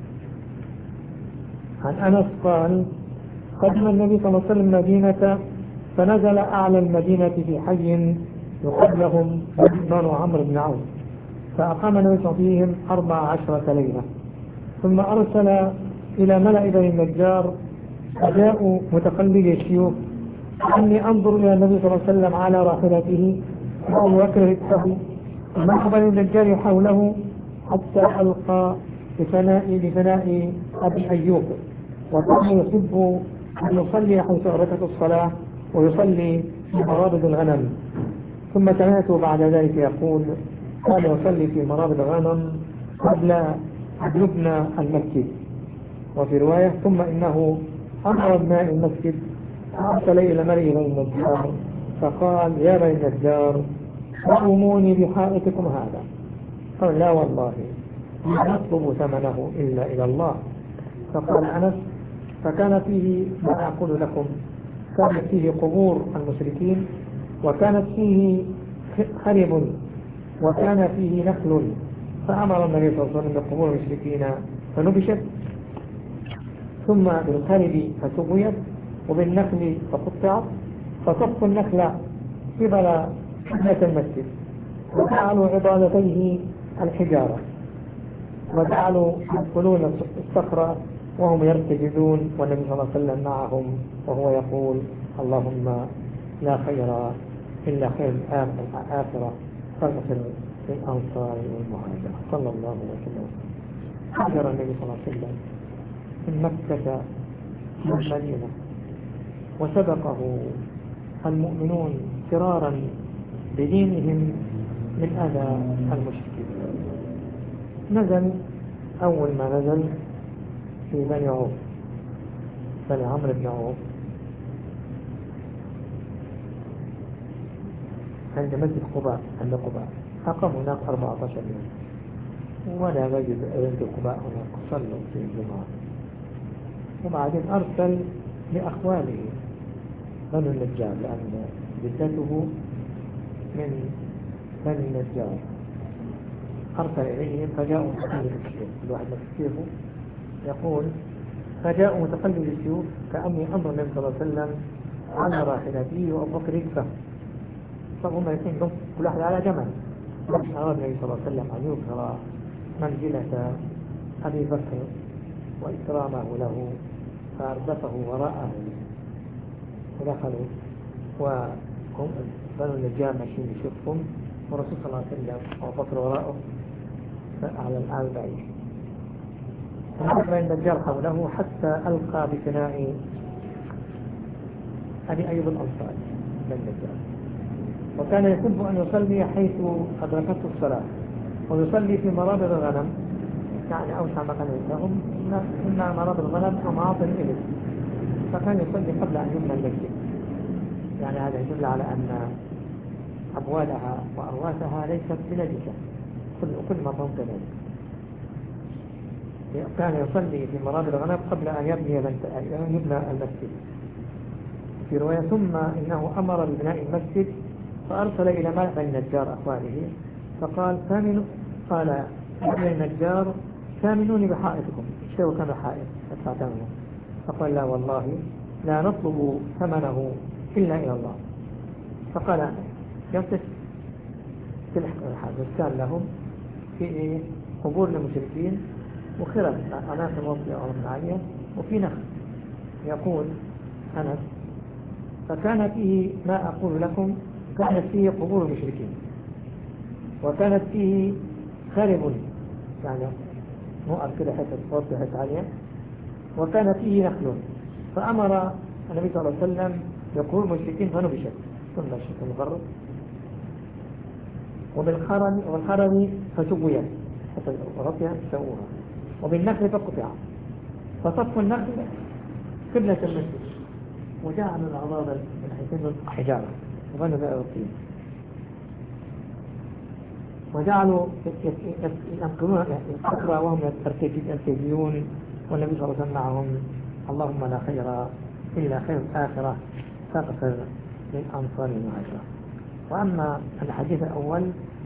عن أنس قال قدم النبي صلى الله عليه وسلم المدينة فنزل أعلى المدينة في حي يقال لهم بنو عمرو بن عوف، فأقام النبي صلى الله عليه وسلم 14 ليلة، ثم أرسل إلى ملأ بني النجار فجاءوا متقلدي السيوف، إني أنظر إلى النبي صلى الله عليه وسلم على راحلته وأبو بكر رجله وملأ بني النجار حوله حتى ألقى بفناء أبي أيوب، وكان يحب أن يصلي حيث أدركته الصلاة ويصلي في مرابض الغنم. ثم سمعته بعد ذلك يقول كان يصلي في مرابض الغنم قبل أن يبنى المسجد. وفي رواية ثم إنه أمر بناء المسجد فأرسل إلى ملئ بني النجار فقال يا بني النجار احكموني بحائطكم هذا. قال لا والله لا نطلب ثمنه إلا إلى الله. فقال أنس فكان فيه ما أقول لكم، كانت فيه قبور المشركين وكانت فيه خرب وكان فيه نخل، فأمر النبي صلى الله عليه وسلم بقبور المشركين فنبشت، ثم بالخرب فسويت، وبالنخل فقطعت، فصفوا النخل قبل قبلة المسجد، وجعلوا عبادتيه الحجارة، وجعلوا يدخلون الصخرة وهم يرتجزون، والنبي صلى الله عليه وسلم معهم وهو يقول اللهم لا خير إلا خير الآخرة فاغفر للأنصار والمهاجرة. صلى الله عليه وسلم. هاجر النبي صلى الله عليه وسلم من مكة في المدينة وسبقه المؤمنون فرارا بدينهم من أذى المشركين. نزل أول ما نزل في بني عوف، بني عمرو بن عوف، عند مسجد قباء، عند قباء أقام هناك 14 يوم، ولا مجد عند قباء هناك، صلوا في الجماعة. وبعدين أرسل لأخوانه بنو النجار، لأن جدته من بني النجار، أرسل إليهم فجاءوا متقلب السيوف، كل واحد مسكيفه يقول فجاءوا متقلب السيوف كأني أمر النبي صلى الله عليه وسلم على راحلته وأبو بكر يكفه، فهم الاثنين كل واحد على جمل. أراد النبي صلى الله عليه وسلم أن يظهر منزلة أبي بكر وإكرامه له، فأردفه وراءه ودخلوا، وهم بنو النجار ماشيين يشوفهم، والرسول صلى الله عليه وسلم وأبو بكر وراءه على البعير. ونحن النجار حوله حتى ألقى بفناء أبي أيوب الأنصاري بن النجار، وكان يحب أن يصلي حيث أدركته الصلاة، ويصلي في مرابض الغنم، يعني أوسع مكان لهم، إما مرابض الغنم أو معاطن الإبل، فكان يصلي قبل أن يبنى المسجد. يعني هذا يدل على أن أبوالها وأرواثها ليست بنجسة، كل ما فهم كذلك. كان يصلي في مرابض الغنم قبل أن يبني المسجد. في رواية ثم إنه أمر ببناء المسجد، فأرسل إلى مالك بن النجار أخوانه فقال قال ابن النجار ثامنوني بحائطكم، اشتروا كم حائط أدفع ثمنه. فقال لا والله لا نطلب ثمنه إلا إلى الله. فقال يمسك تلح الحاجة لهم في قبور المشركين وخرب أناس موطئة عالية وفي نخل. يقول أنس فكان فيه ما أقول لكم، كانت فيه قبور المشركين، وكانت فيه خرب يعني نقط كده حتة موطئة حتة عالية، وكان فيه نخل. فأمر النبي صلى الله عليه وسلم بقبور المشركين فنبشت ثم نبشت المغرب، وبالخرم فسويت حتى غطيها سووها، وبالنخل فقطع، فصفوا النخل قبلة المسجد، وجعلوا العضاد من حيث حجارة وبنوا ذلك الطين، وجعلوا ينقلون الصخرة وهم يرتجون، والنبي صلى الله عليه وسلم معهم اللهم لا خير إلا خير الآخرة فاغفر للأنصار المهاجرة. وأما الحديث الأول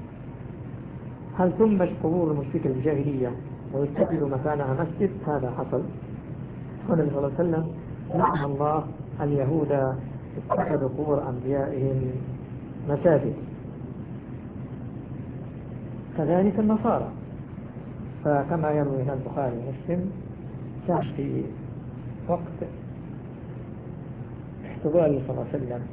هل تنبش قبور المشركين الجاهلية ويتخذ مكانها مسجد؟ هذا حصل، والنبي صلى الله عليه وسلم لعن الله اليهود اتخذوا قبور أنبيائهم مساجد، كذلك النصارى. فكما يروي هنا البخاري ومسلم كان في وقت احتضار صلى الله عليه وسلم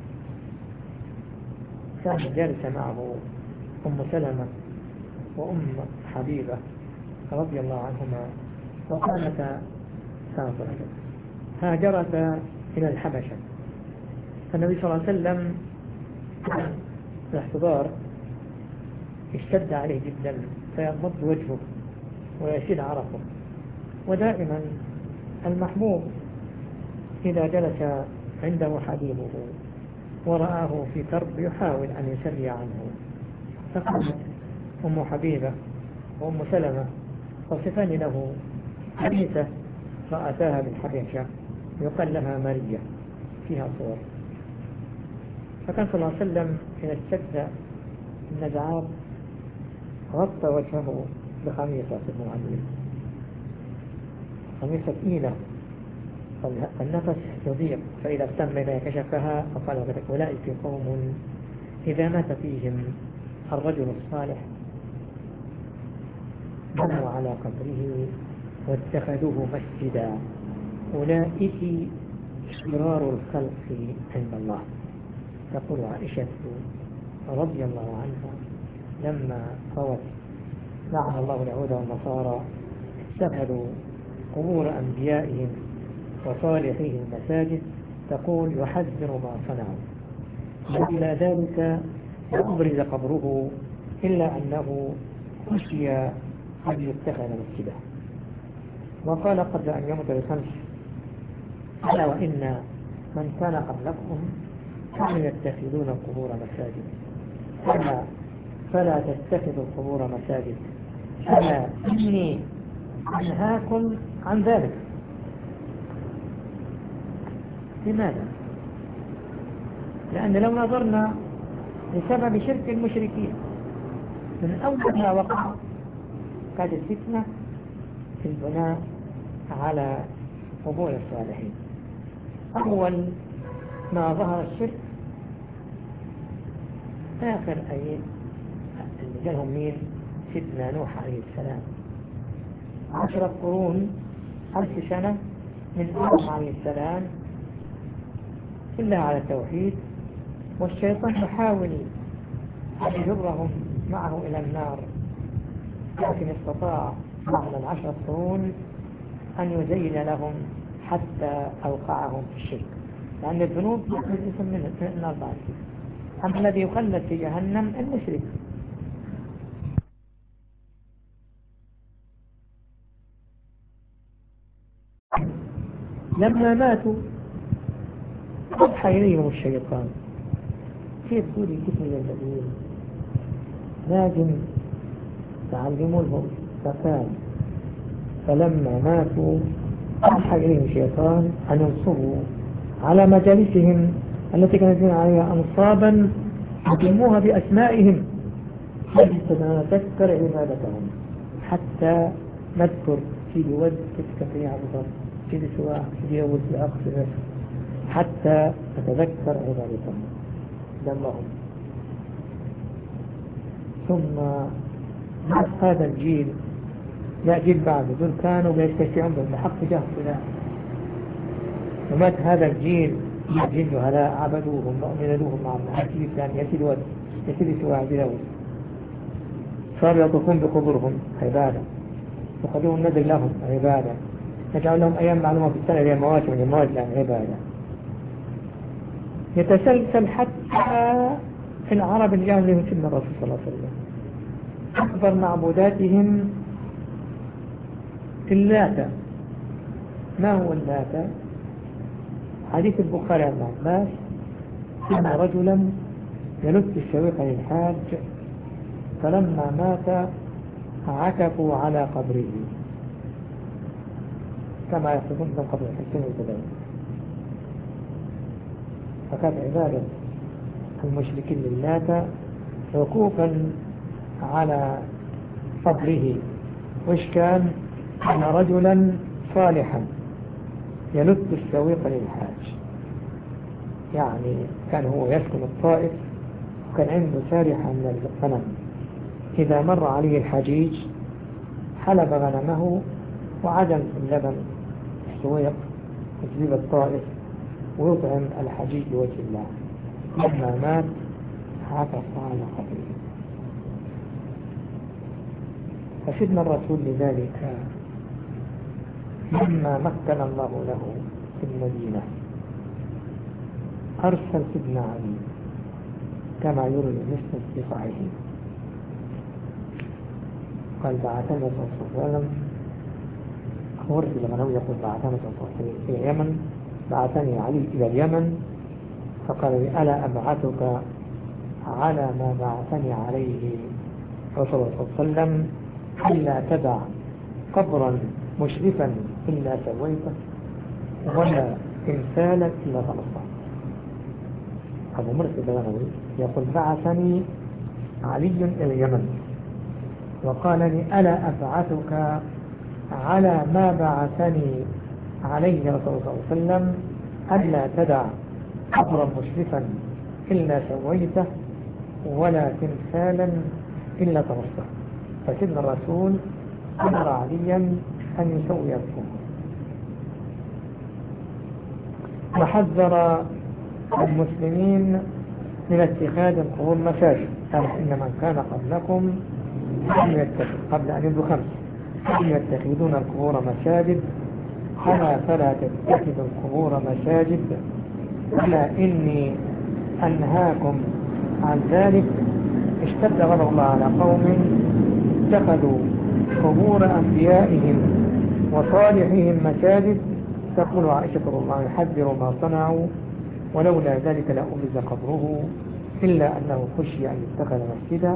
كان جالسا معه أم سلمة وأم حبيبة رضي الله عنهما، وكانتا هاجرتا إلى الحبشة. فالنبي صلى الله عليه وسلم في الاحتضار اشتد عليه جدا فيضمد وجهه ويشيل عرقه. ودائما المحبوب إذا جلس عنده حبيبه ورآه في كرب يحاول أن يسري عنه. فقالت أم حبيبة وأم سلمة تصفان له حديثة رأتاها بالحبشة يقال لها ماريا فيها صور. فكان صلى الله عليه وسلم إذا اشتد النزعات غطى وجهه بخميصة اسمه عليم، خميصة ثقيلة فالنفس يضيق، فإذا اغتم إذا كشفها فقال أولئك قوم إذا مات فيهم الرجل الصالح بنوا على قبره واتخذوه مسجدا، أولئك شرار الخلق عند الله. تقول عائشة رضي الله عنها لما روت لعن الله اليهود والنصارى اتخذوا قبور أنبيائهم وصالحيه المساجد تقول يحذر ما صنعوا لولا ذلك لأبرز قبره إلا أنه خشي أن يتخذ مسجدا. وقال قبل أن يموت ب5 ألا وإن من كان قبلكم كانوا يتخذون القبور مساجد فلا تتخذوا القبور مساجد ألا إني أنهاكم عن ذلك. لماذا؟ لأن لو نظرنا لسبب شرك المشركين من أول ما وقع كانت الفتنة في البناء على قبور الصالحين. أول ما ظهر الشرك آخر أيام اللي جالهم مين؟ سيدنا نوح عليه السلام 10 قرون 1000 سنة من نوح عليه السلام كلها على التوحيد، والشيطان يحاول أن يجرهم معه إلى النار، لكن استطاع بعد 10 قرون أن يزين لهم حتى أوقعهم في الشرك، لأن الذنوب يخرج الإنسان من النار بعد كده. أما الذي يخلد في جهنم المشرك. لما ماتوا أضحى إليهم الشيطان كيف تقولي كيف الذين لازم تعلموا لهم فكان. فلما ماتوا أضحى إليهم الشيطان أن ينصبوا على مجالسهم التي كانت يجرون عليها أنصابا يسموها بأسمائهم حتى نتذكر عبادتهم، حتى نذكر سيدي ود كيف يعبدون، سيدي سواء سيدي ود الأخ حتى نتذكر عبادتهم دمهم. ثم مع هذا الجيل جاء جيل بعد دول كانوا يستشفعون بالحق جاه فلان، ومات هذا الجيل جيل جهلاء عبدوهم وأمنلوهم مع الحكيم كان يسير سواء عبدالله، صاروا يطوفون بقبورهم عبادة، وخلوهم النذر لهم عبادة، نجعل لهم أيام معلومة في السنة هي مواسم من المواسم عبادة. يتسلسل حتى في العرب اللي جاءوا لهم سيدنا الرسول صلى الله عليه وسلم أكبر معبوداتهم اللات. ما هو اللات؟ حديث البخاري عن عباس إن رجلا يلف الشويق للحاج فلما مات عكفوا على قبره كما يحدثون من قبر الحسين والزبير. فكانت عبادة المشركين للات وقوفا على قبره. وش كان؟ أن رجلا صالحا يلت السويق للحاج، يعني كان هو يسكن الطائف وكان عنده سارحة من الغنم، إذا مر عليه الحجيج حلب غنمه وعدم في اللبن السويق وتجيب الطائف ويطعم الحجيج لوجه الله. لما مات عكف على قبره. فسيدنا الرسول لذلك لما مكن الله له في المدينة أرسل سيدنا علي كما يروي المسند في صحيحه قال بعثنا صلى الله عليه وسلم أخبرت بالغنوي يقول بعثنا صلى الله عليه وسلم إلى اليمن، بعثني علي إلى اليمن فقال لي ألا أبعثك على ما بعثني عليه رسول الله صلى الله عليه وسلم إلا تدع قبرا مشرفا إلا سويته ولا تمثالا إلا طمسته. أبو مرسل الغنوي يقول بعثني علي إلى اليمن وقال لي ألا أبعثك على ما بعثني عليه رسول الله صلى الله عليه وسلم ألا تدع قبرا مشرفا إلا سويته ولا تمثالا إلا طمسته. فسيدنا الرسول أمر عليا أن يسوي القبور وحذر المسلمين من اتخاذ القبور مساجد. قال إن من كان قبلكم قبل أن يبدو 5 يتخذون القبور مساجد ألا فلا تتخذوا القبور مساجد ألا إني أنهاكم عن ذلك. اشتد غضب الله على قوم اتخذوا قبور أنبيائهم وصالحهم مساجد. تقول عائشة رضي الله عنها يحذر ما صنعوا ولولا ذلك لأبرز قبره إلا أنه خشي أن يتخذ مسجدا.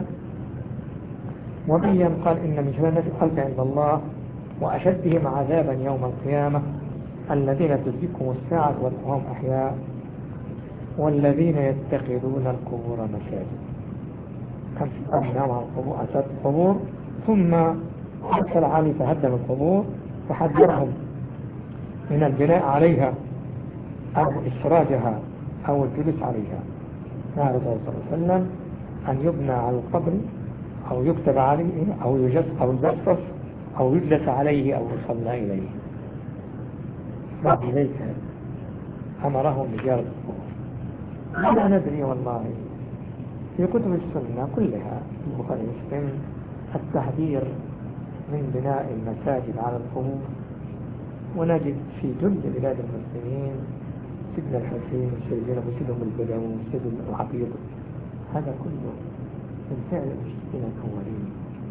وبين قال إن من شر الناس الخلق عند الله وأشدهم عذابا يوم القيامة الذين تدركهم الساعة وهم أحياء والذين يتخذون القبور مساجد. كان في أبناء مع القبور أساس القبور ثم أرسل علي فهدم القبور فحذرهم من البناء عليها أو إسراجها أو الجلوس عليها. نهى الرسول صلى الله عليه وسلم أن يبنى على القبر أو يكتب عليه أو يجسس أو يجلس عليه أو يصلى إليه. بعد ذلك أمرهم بزيارة القبور. لا ندري والله في كتب السنة كلها البخاري ومسلم التحذير من بناء المساجد على القبور. ونجد في جل بلاد المسلمين سيدنا الحسين سيدنا مسلم البدوي سيدنا العقيد هذا كله من فعل المشركين الأولين.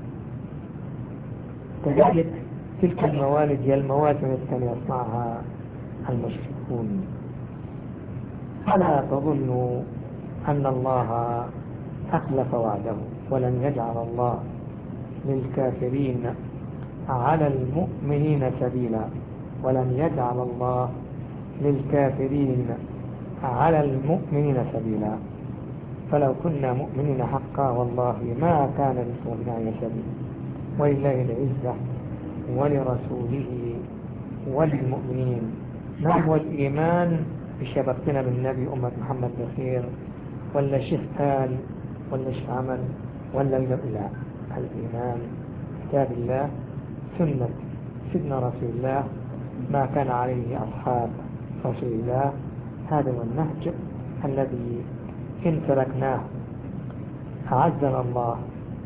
كذلك تلك الموالد هي المواسم التي يصنعها المشركون. فلا تظنوا أن الله أخلف وعده ولن يجعل الله للكافرين على المؤمنين سبيلا ولن يجعل الله للكافرين على المؤمنين سبيلا. فلو كنا مؤمنين حقا والله ما كان للمؤمنين سبيلا. ولله العزة ولرسوله وللمؤمنين. نحن الإيمان بشبكتنا بالنبي أمة محمد الخير ولا شيخ قال ولا شيخ عمل ولا لا. الإيمان كتاب الله سنة سيدنا رسول الله ما كان عليه أصحاب رسول الله. هذا هو النهج الذي إن تركناه أعزنا الله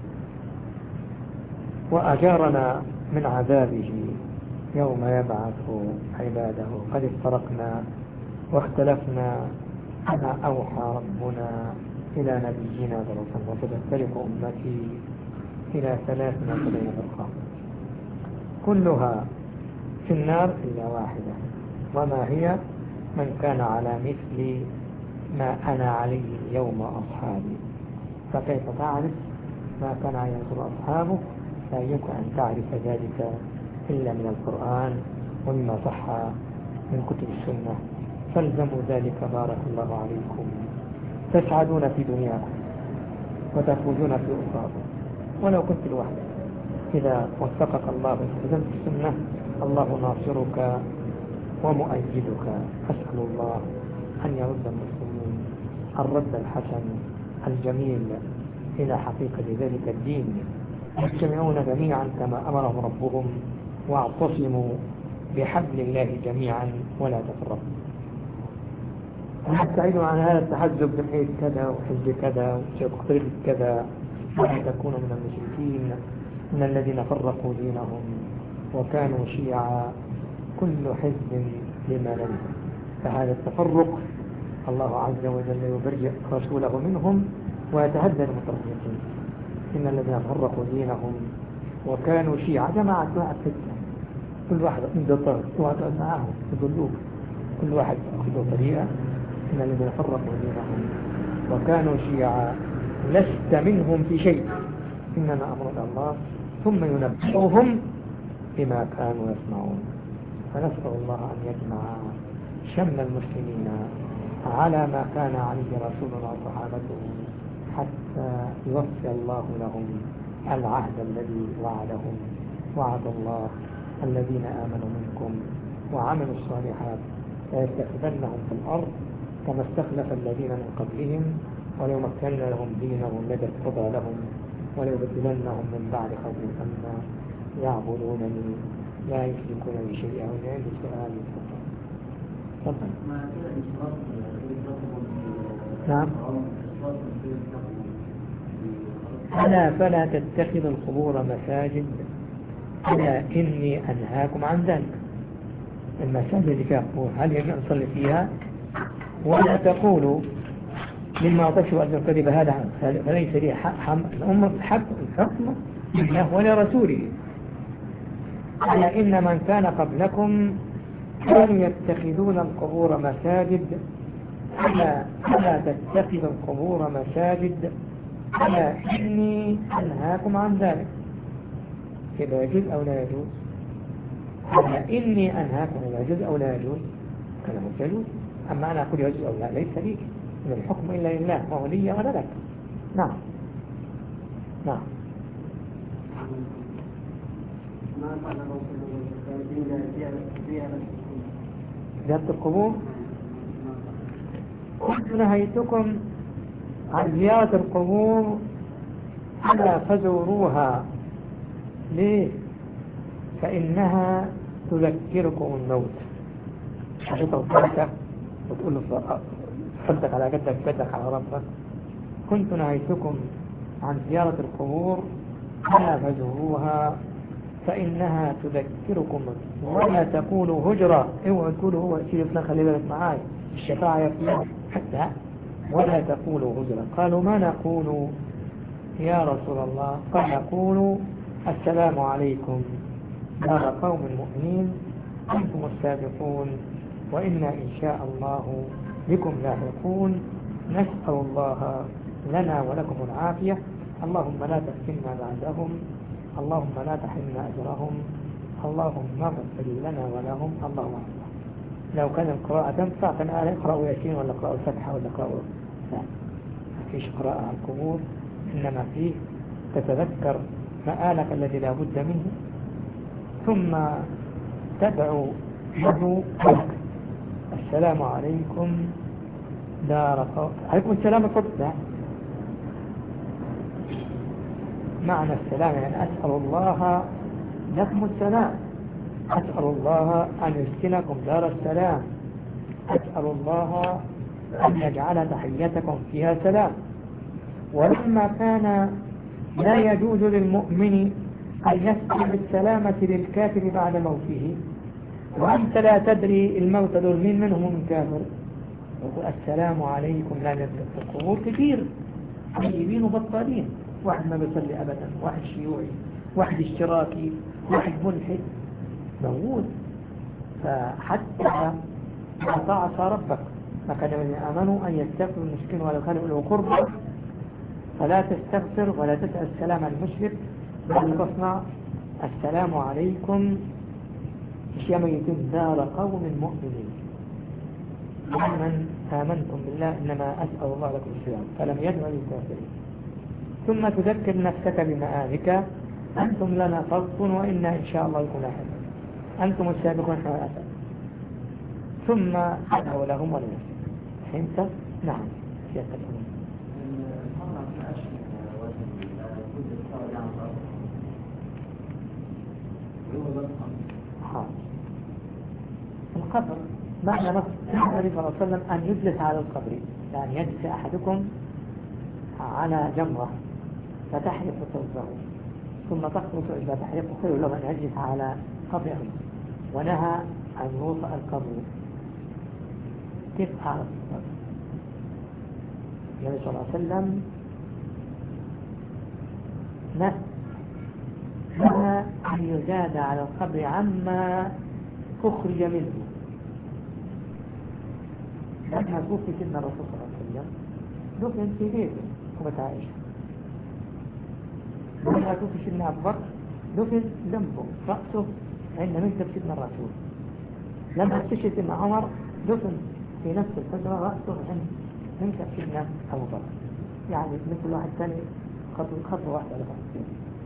وأجارنا من عذابه يوم يبعث عباده. قد افترقنا واختلفنا كما أوحى ربنا إلى نبينا برسول وستفترق أمتي إلى 73 فرقة كلها في النار إلا واحدة وما هي من كان على مثل ما أنا عليه يوم أصحابي. فكيف تعرف ما كان عليه أصحابه؟ لا يمكن أن تعرف ذلك إلا من القرآن ومما صح من كتب السنة. فالزموا ذلك بارك الله عليكم. تسعدون في دنياكم وتفوزون في أخراكم ولو كنت لوحدك. إذا وفقك الله والتزمت السنة الله ناصرك ومؤيدك. أسأل الله أن يرد المسلمين الرد الحسن الجميل إلى حقيقة ذلك الدين يجتمعون جميعا كما أمرهم ربهم واعتصموا بحبل الله جميعا ولا تفرقوا. ونبتعدوا عن هذا التحزب بحيث كذا وحزب كذا وسيقترب كذا ولا تكونوا من المشركين من الذين فرقوا دينهم وكانوا شيعا كل حزب لما لهم. فهذا التفرق الله عز وجل يبرئ رسوله منهم ويتهدى المتفرقين. إن الذين فرقوا دينهم وكانوا شيعا جماعة فتنة كل واحد عنده طرق واحد معهم يضلوك كل واحد عنده طريقة. إن الذين فرقوا دينهم وكانوا شيعا لست منهم في شيء إنما أمر الله ثم ينبئهم بما كانوا يصنعون. فنسأل الله أن يجمع شمل المسلمين على ما كان عليه رسولنا وصحابته حتى يوفي الله لهم العهد الذي وعدهم. وعد الله الذين آمنوا منكم وعملوا الصالحات ليستخلفنهم في الأرض كما استخلف الذين من قبلهم وليمكن لهم دينهم الذي ارتضى لهم وليبدلنهم من بعد خوفهم أمنا يعبدونني لا يشركون بي شيئا. ولا عندي سؤال تفضل. نعم. ألا فلا تتخذوا القبور مساجد ألا إني أنهاكم عن ذلك. المساجد اللي فيها قبور هل يجب أن نصلي فيها؟ ولا تقولوا مما تشهد أن الكذب هذا فليس لي الحكم لله ولرسوله. ألا إن من كان قبلكم كانوا يتخذون القبور مساجد ألا تتخذوا القبور مساجد ألا إني أنهاكم عن ذلك. كذا يجوز أو لا يجوز؟ ألا إني أنهاكم إذا يجوز أو لا يجوز؟ كلام يجوز. أما أنا أقول يجوز أو لا ليس لي من الحكم إلا لله وهو لي ولا لك. نعم نعم. زيارة القبور كنت نهيتكم عن زيارة القبور فلا فزوروها. ليه؟ فإنها تذكركم الموت. عشان توصلك وتقول له حدك على جدك على ربك. كنت نهيتكم عن زيارة القبور فلا فزوروها فإنها تذكركم ولا تقولوا هجرة. اوعوا تقولوا هو سيدنا خلي بالك معاي الشفاعة يا حتى ولا تقولوا هجرة. قالوا ما نقول يا رسول الله؟ قال نقول السلام عليكم دار قوم المؤمنين أنتم السابقون وإنا إن شاء الله بكم لاحقون. نسأل الله لنا ولكم العافية. اللهم لا تفتنا بعدهم. اللهم لا تحرمنا أجرهم. اللهم اغفر لنا ولهم. اللهم اغفر. لو كان القراءة تنفع كان اقرأوا ياسين ولا اقرأوا سبحة ولا اقرأوا لا، ما فيش قراءة على القبور، إنما فيه تتذكر مآلك الذي لا بد منه ثم تدعو له السلام عليكم دار قوم. عليكم السلام لا معنى السلام يعني أسأل الله لكم السلام. أسأل الله أن يسكنكم دار السلام. أسأل الله أن يجعل تحيتكم فيها سلام. ولما كان لا يجوز للمؤمن أن يسأل بالسلامة للكافر بعد موته وأنت لا تدري الموت دول مين منهم من كافر يقول السلام عليكم. لا نبدأ القبور كثير طيبين وبطالين، واحد ما بيصلي أبدا، واحد شيوعي، واحد اشتراكي، واحد ملحد موجود. فحتى ما تعصى ربك ما كان من آمنوا أن يستغفروا المسكين ولو كانوا له قربى فلا تستغفر ولا تسأل السلام على المشرك بل تصنع السلام عليكم يميتون دار قوم مؤمنين من آمنتم بالله إنما أسأل الله لكم السلام فلم يدعوا للكافرين. ثم تذكر نفسك بمآلك أنتم لنا فرط وإنا إن شاء الله يكون أحد أنتم السابقون حوالي ثم أدعوا لهم ولنفسك. فهمت؟ نعم سيادة الأمين. القبر معنى النبي صلى الله عليه وسلم أن يجلس على القبر يعني يجلس أحدكم على جمرة فتحرق صلبه ثم تخلص إذا تحرق خير له أن يجلس على قبره ونهى أن يوطأ القبر. كيف أعرف القبر؟ النبي صلى الله عليه وسلم نهى أن يزاد على القبر عما أخرج منه. لما توفي سيدنا الرسول صلى الله عليه وسلم دفن في بيته قبة عائشة. لما توفي سيدنا أبو بكر دفن جنبه رأسه عند مكتب سيدنا الرسول. لما استشهد سيدنا عمر دفن في نفس الفترة رأسه عند مكتب سيدنا أبو بكر. يعني مثل واحد ثاني خطوة واحدة لفظ.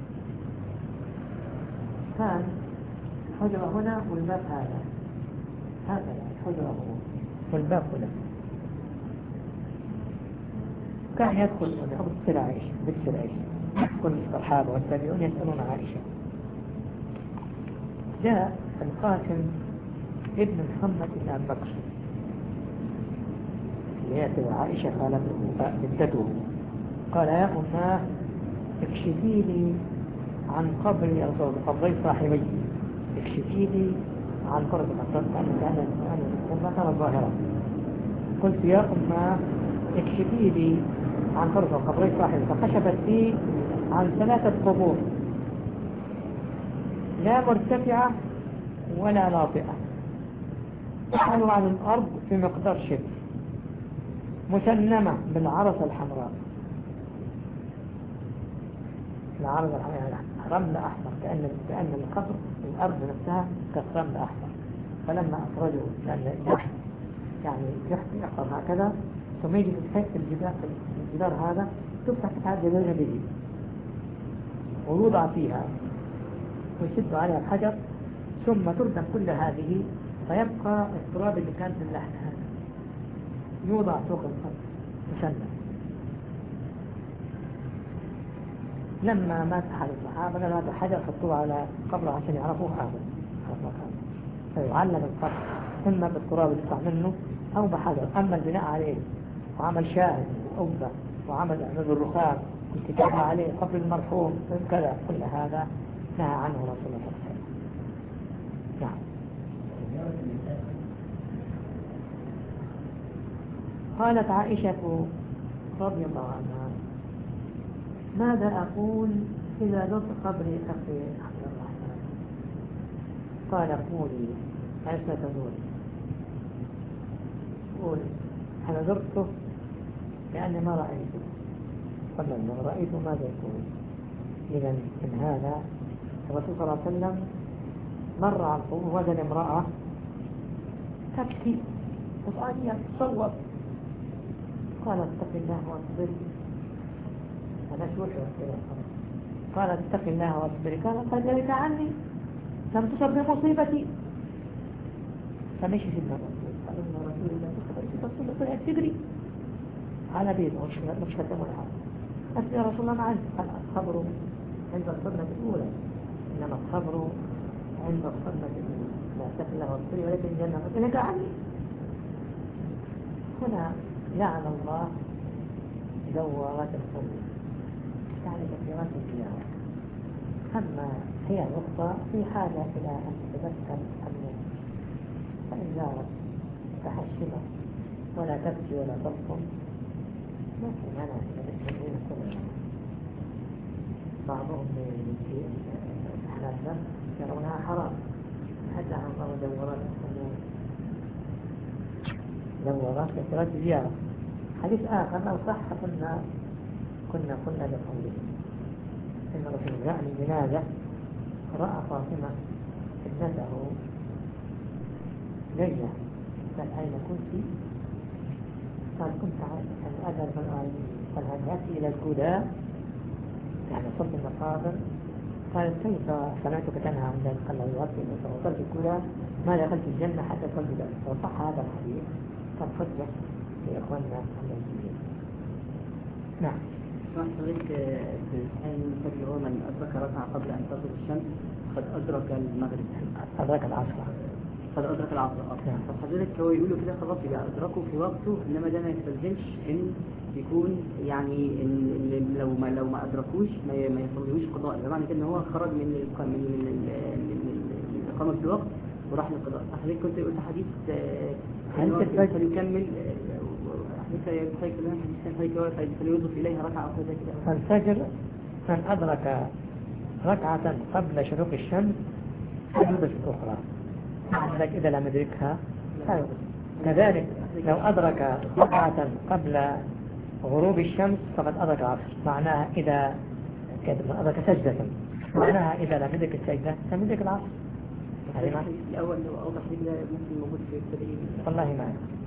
كان الحجرة هنا والباب هذا الحجرة هنا والباب هنا. كان يدخل بنت عائشة يدخل الصحابة والتابعون يسألون عائشة. جاء القاسم ابن محمد بن أبي بكر ليأتي عائشة قالت بنته قال يا أماه اكشفي لي عن قبري قبري صاحبي اكشفي لي عن فرض الأفراد كان ما كانت ظاهرة. قلت يا أمة اكشفي لي عن فرض القبر صاحب، فكشفت لي عن 3 قبور لا مرتفعة ولا ناطئة، تعلو عن الأرض في مقدار شبر، مسنمة بالعرصة الحمراء. العرصة الحمراء رمل أحمر، كأن القبر الأرض نفسها كالرمل أحمر. فلما أخرجوا لأن يعني يحصل هكذا، ثم يجي تتحس الجدار هذا تفتح هذه الجدار جديد ويوضع فيها ويشد عليها الحجر، ثم تردم كل هذه، فيبقى التراب اللي كان في اللحم هذا يوضع فوق الأرض مسنن. لما مات أحد الصحابة قال هذا حجر حطوه على قبره عشان يعرفوه هذا، فيعلم القبر إما بالتراب اللي يطلع منه أو بحجر. أما البناء عليه وعمل شاهد وأوبة وعمل بالرخام والكتابة عليه قبر المرحوم كذا، كل هذا نهى عنه رسول الله صلى الله عليه وسلم. نعم. قالت عائشة رضي الله عنها: ماذا أقول إذا زرت قبر أخي عبد الرحمن؟ قال: قولي عائشة تقول أنا زرته لأني ما رأيته، فلما رأيته ماذا يقول؟ إذا من هذا الرسول صلى الله عليه وسلم مر على القبور وجد امرأة تبكي وصعية تصور، قال: اتق الله واصبري. هذا شو قال: اتق الله واصبري. قال: قد ذلك عني، لم تصب بمصيبتي. فمشي في الرسول قال: إن رسول الله رسول الله طلعت تجري على بيته مش كتب ولا حاجة. بس يا رسول الله ما عندي. قال: الصبر عند الصدمة الأولى، إنما الصبر عند الصدمة الأولى. لا اتق الله واصبري ولكن الجنة قد ذلك عني. هنا لعن الله زوارات القبور، يعني كثيرات الزيارة. أما هي نقطة في حاجة إلى أن تتذكر الموت، فإن زارت تحشمت ولا تبكي ولا تصم ما في مانع من كل. بعضهم في الحنابلة يرونها حرام، حتى عن الله زوارات القبور، زوارات كثيرات الزيارة. حديث آخر لو صح كنا لقوله إن رسول الله يعني جنازة رأى فاطمة ابنته ليلة، قال: أين كنت؟ قال: كنت أذهب من أعلم. قال: هل يأتي إلى الهدى يعني صلب المقابر؟ قال: كيف سمعتك تنهى عن ذلك؟ قال: لو يأتي وصلت الهدى ما دخلت الجنة حتى صلت ذلك. وصح هذا الحديث قد حجة لإخواننا المسلمين. نعم. حضرتك في الحين مثل هو من أدرك ركعة قبل أن تغرب الشمس قد أدرك المغرب، أدرك العصر، قد أدرك العصر. فحضرتك هو يقولوا كده خلاص يبقى أدركوا في وقته، إنما ده ما يستلزمش إن يكون يعني إن لو ما أدركوش ما يصليوش قضاء. بمعنى كده إن هو خرج من الإقامة في الوقت وراح للقضاء. حضرتك كنت قلت حديث فليكمل فليضف إليها ركعة أو كذا كده. الفجر من أدرك ركعة قبل شروق الشمس فليضف الأخرى، عندك إذا لم يدركها. كذلك لو أدرك ركعة قبل غروب الشمس فقد أدرك العصر. معناها إذا أدرك سجدة، معناها إذا لم يدرك السجدة لم يدرك العصر. الأول لو أوضح لي كده مثل موجود في التدريب. والله ما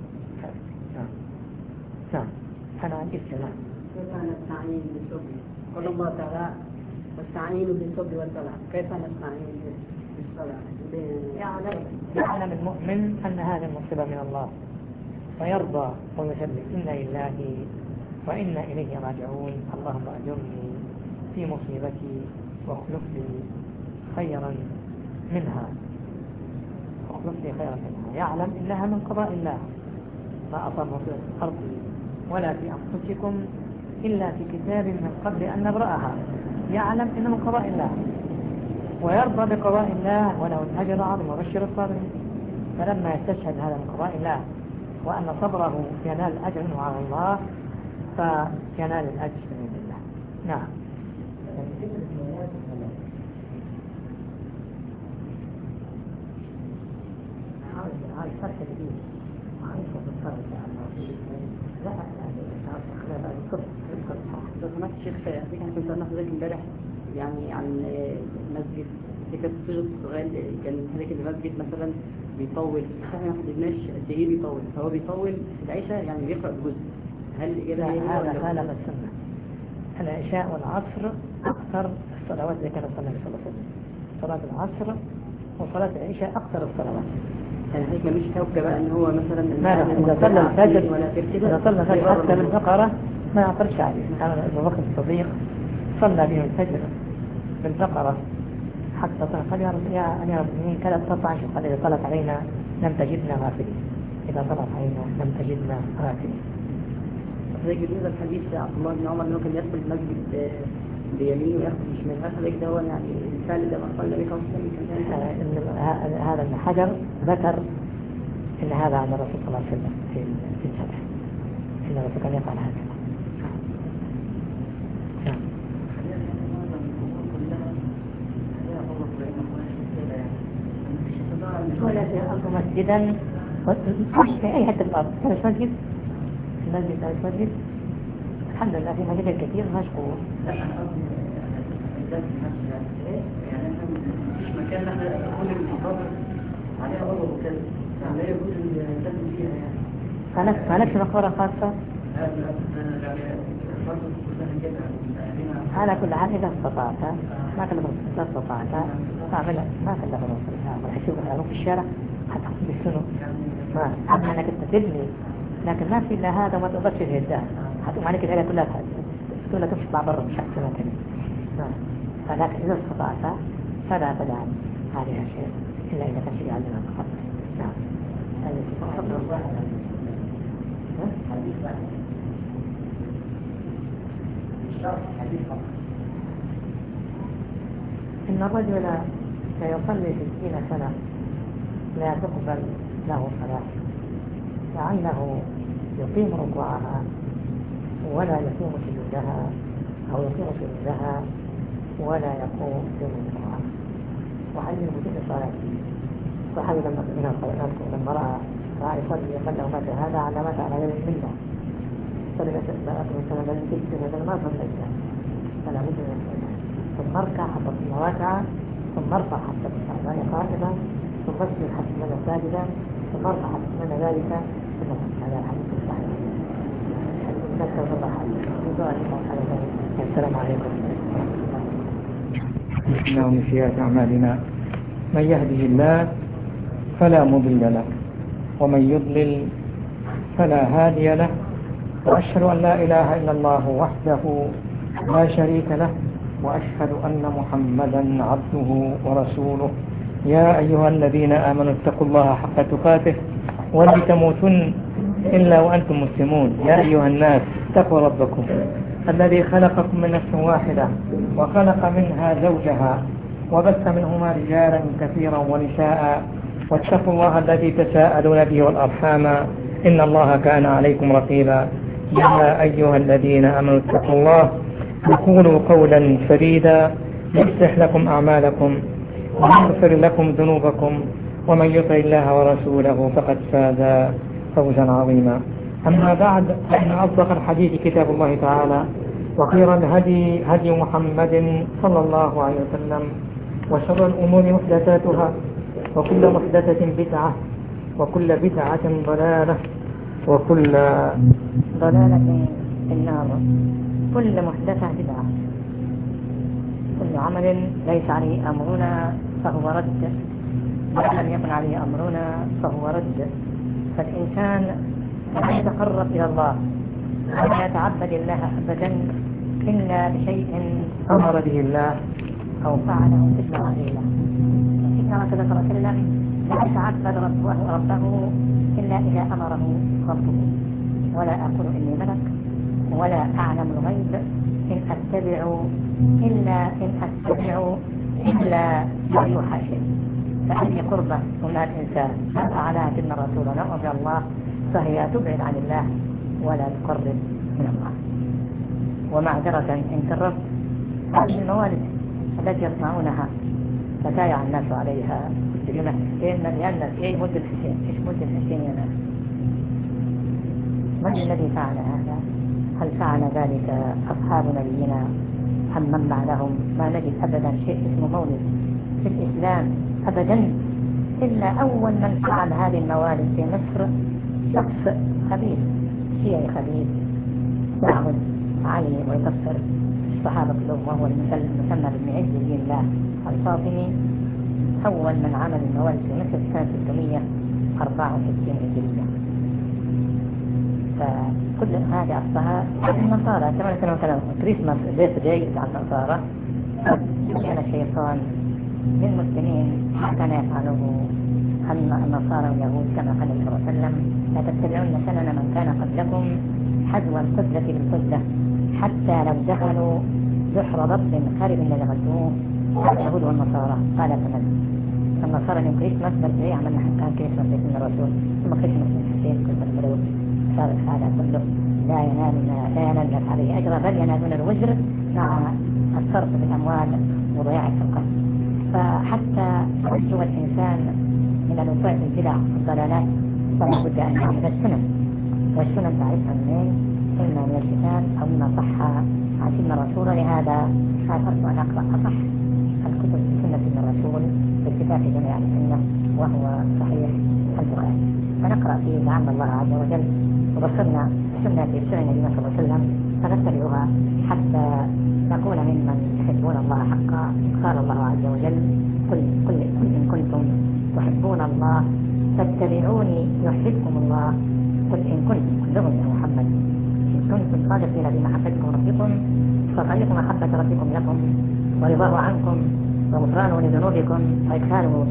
نعم. أنا عندي السلام. كيف نستعين بالصبر؟ قال الله تعالى: واستعينوا بالصبر والصلاة. كيف نستعين بالصلاة؟ يعلم المؤمن أن هذه المصيبة من الله فيرضى ويسلم: إنا لله وإنا إليه راجعون، اللهم أجرني في مصيبتي واخلف لي خيرا منها. يعلم إنها من قضاء الله، ما أصاب مصيبة في الأرض ولا في أنفسكم إلا في كتاب من قبل أن نبرأها. يعلم إنه من قضاء الله، ويرضى بقضاء الله وله الأجر العظيم وبشر الصابرين. فلما يستشهد هذا من قضاء الله وأن صبره ينال أجر على الله فينال الأجر من الله. نعم. هذا فرق كبير معروف بالفرق لا لو سمحت شيخ دي كان كنت أنا حضرتك امبارح يعني عن مسجد دي كانت صيغة سؤال كان حضرتك المسجد مثلا بيطول احنا ما حددناش قد ايه بيطول، فهو بيطول في العشاء يعني بيقرأ بجزء، هل الإجابة هي هذا ولا خالف السنة. العشاء والعصر أكثر الصلوات اللي كانت صلى الله عليه وسلم، صلاة العصر وصلاة العشاء أكثر الصلوات. يعني هيك مش توقع بقى ان هو مثلا إذا صلى الفجر إذا صلى الفجر حتى بالبقرة ما يعترضش عليه. كان أبو بكر الصديق صلى بهم الفجر بالبقرة حتى قال يا أمير المؤمنين كانت تطلع قال إذا طلعت علينا لم تجدنا غافلين، إذا طلعت علينا لم تجدنا غافلين. حضرتك بالنسبة للحديث عبد الله بن عمر أنه كان يدخل المسجد بيمينه ويخرج بشماله، هل حضرتك ده هو يعني الفعل ده ما قال النبي صلى الله عليه وسلم؟ هذا ابن حجر ذكر إن هذا عن الرسول صلى الله عليه وسلم في الفتح، إن الرسول كان يفعل هكذا. ولا في الأرض مسجدا في أي حتة في الأرض كان مسجد، المسجد كان مسجد الحمد لله في مسجد كثير مشغول. يعني مفيش مكان نحن كل المحافظ عليها أرض وكذا لا يجوز التسجيل فيها يعني. فلكش مقبرة خاصة؟ على كل حال إذا استطعت ما استطعت تعمل ما كلف نصر والحشوب في الشارع حتى بالسنو ما أما أنك تبني، لكن ما في إلا هذا وما تقدرش تهدها حتقوم عليك العيلة كلها تقول لك تمشي مع برا مش أحسن كذا. فلكن إذا استطعت فلا تدعم هذه الشيء إلا إذا كان شيء عندنا قبل. نعم. إن الرجل سيصلي 60 سنة لا تقبل له صلاة، لعله يقيم ركوعها ولا يقوم سجودها أو يقوم سجودها ولا يقوم ركوعها. وحديث المسيء الصلاة صحابي لما رأى يصلي يقول له متى هذا علامات على يد منه صلي لا أكبر السنة الذي تجد هذا ما صليت فلا بد من الصلاة ثم اركع حتى تصير راكعة ثم ارفع حتى تصير قائما ثم اسجد حتى تصير ساجدا ثم ارفع حتى تصير ذلك ثم هذا الحديث الصحيح. السلام عليكم. إنه من سيئات أعمالنا من يهده الله فلا مضل له ومن يضلل فلا هادي له، وأشهد أن لا إله إلا الله وحده لا شريك له، وأشهد أن محمدا عبده ورسوله. يا أيها الذين آمنوا اتقوا الله حق تقاته ولا تموتن إلا وأنتم مسلمون. يا أيها الناس اتقوا ربكم الذي خلقكم من نفس واحدة وخلق منها زوجها وبث منهما رجالا كثيرا ونساء واتقوا الله الذي تساءلون به والأرحام إن الله كان عليكم رقيبا. يا أيها الذين آمنوا اتقوا الله وقولوا قولا سديدا يصلح لكم أعمالكم ويغفر لكم ذنوبكم ومن يطع الله ورسوله فقد فاز فوزا عظيما. أما بعد فإن أصدق الحديث كتاب الله تعالى وخير الهدي هدي محمد صلى الله عليه وسلم وشر الأمور محدثاتها وكل محدثة بدعة وكل بدعة ضلالة وكل ضلالة في النار. كل محدثة بدعة، كل عمل ليس عليه أمرنا فهو رد، ما لم يكن عليه أمرنا فهو رد. فالإنسان لا يتقرب إلى الله ولا يتعبد الله أبدا إلا بشيء أمر به الله أو فعله سيدنا رسول الله. سيدنا رسول الله صلى الله عليه وسلم لا يتعبد ربه إلا إذا أمره ربه. ولا أقول إني ملك ولا أعلم الغيب إن أتبع إلا يرجوها شيء. فأي قربة من الإنسان على دين الرسول ونؤمن الله فهي تبعد عن الله ولا تقرب من الله. ومعذرة إن كررت هذه الموالد التي يصنعونها فتايع الناس عليها لأن إيه مد الحسين؟ إيش مد الحسين يا ناس؟ من الذي فعل هذا؟ هل فعل ذلك أصحاب نبينا أم من بعدهم؟ ما نجد أبدا شيء اسمه مولد في الإسلام أبدا، إلا أول من فعل هذه الموالد في مصر شخص خبيث شيعي خبيث يعبد علي ويكفر الصحابة كلهم، وهو المسمى بابن عز دين الله الفاطمي، أول من عمل الموالد في مصر سنة 664 هجرية. فكل هذه أصلها النصارى كما كانوا كريسماس بيرث داي عند النصارى. كان الشيطان للمسلمين كان يفعله أن النصارى واليهود كما قال النبي صلى الله عليه وسلم لا تتبعون سنن من كان قبلكم حذو القبلة بالقبلة حتى لو دخلوا جحر ضب خارب لدخلتموه اليهود والنصارى. قال فمن النصارى من كريسماس بل عملنا كان كريسماس باسم الرسول ثم كريسماس الحسين كريسماس الملوك. هذا كله لا ينال عليه أجر بل ينالون الوزر مع الصرف بالأموال وضياع الفقر. فحتى ينجو الإنسان من الوقوع في البدع والضلالات فلا بد أن يعرف السنن، والسنن تعرفها منين؟ إما من الكتاب أو مما صح عن سنة الرسول. لهذا أردت أن أقرأ أصح الكتب في سنة الرسول باتفاق جميع السنة وهو صحيح البخاري. فنقرأ فيه لعل الله عز وجل وبصرنا سنة سنة النبي صلى الله عليه وسلم فنتبعها حتى نكون ممن يحبون الله حقا. قال الله عز وجل قل إن كنتم تحبون الله فاتبعوني يحبكم الله. قل إن كنتم كلهم يا محمد إن كنتم صادقين بمحبتكم ربكم فطريق محبة ربكم لكم ورضاه عنكم وغفرانه لذنوبكم وإدخاله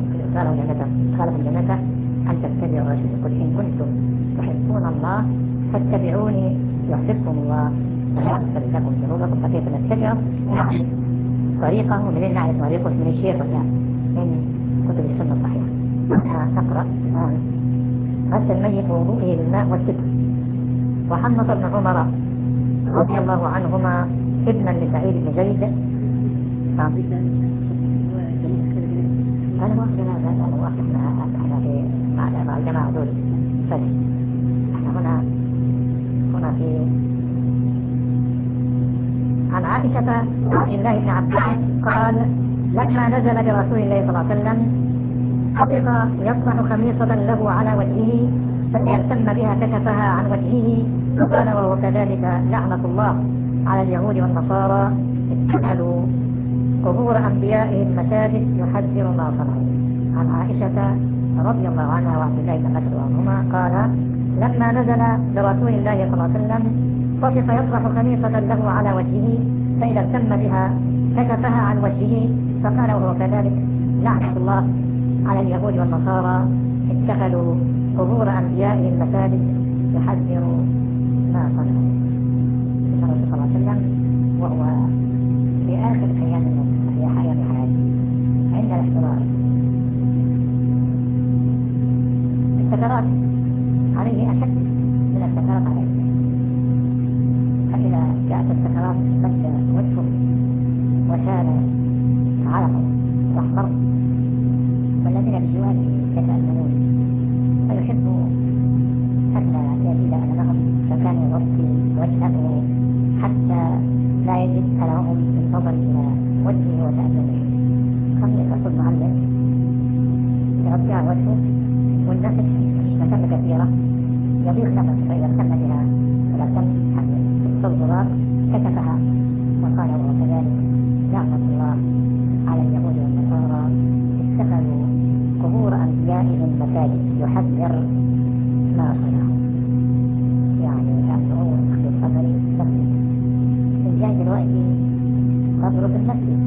جنته أن تتبعوا الرسول. قل إن كنتم تحبون الله فاتبعوني يحببكم الله ويغفر لكم ذنوبكم. فكيف نتبع طريقه من نعرف طريقه من الشيخ من كتب السنة الصحيحة. نقرأ غسل الميت ووضوئه بالماء والستر. وحنط بن عمر رضي الله عنهما ابنا لسعيد بن زيد أنا واحد مع الجماعة دول فجأة. احنا هنا في عن عائشة عبد الله بن عباس قال لما نزل برسول الله صلى الله عليه وسلم حفظ يصنع خميصة له على وجهه فليهتم بها كشفها عن وجهه فقال وهو كذلك لعنة الله على اليهود والنصارى اتخذوا قبور أنبيائهم مساجد يحذر ما صنعوا. عن عائشة رضي الله عنها وعبد الله بن مسعود عنهما قال لما نزل برسول الله صلى الله عليه وسلم طفق يطرح خميصة له على وجهه فإذا اهتم بها كشفها عن وجهه فقال وهو كذلك لعنة الله على اليهود والنصارى اتخذوا قبور أنبيائهم مساجد يحذر ما صنعوا. النبي صلى الله عليه وسلم وهو في آخر أيام حياته عند الاحتضار السكرات عليه أشد من السكرات عليه. فإذا جاءت السكرات بد وجهه وكان علقا واحمر والذين بجواره يتأملون فيحب حتى يزيد أمامهم فكان يغطي وجهه حتى لا يجد ألمهم بالنظر إلى وجهه وتأمله. خميصة المعلم يغطي على وجهه والنفس مسافة كثيرة يضيق نفس فإذا اهتم بها الصدرات كشفها وقال وهو كذلك لعنة الله على اليهود والنصارى اتخذوا قبور أنبيائهم مساجد يحذر ما صنعوا. يعني لأنه في الصدر نفسه الجاي دلوقتي قبره في المسجد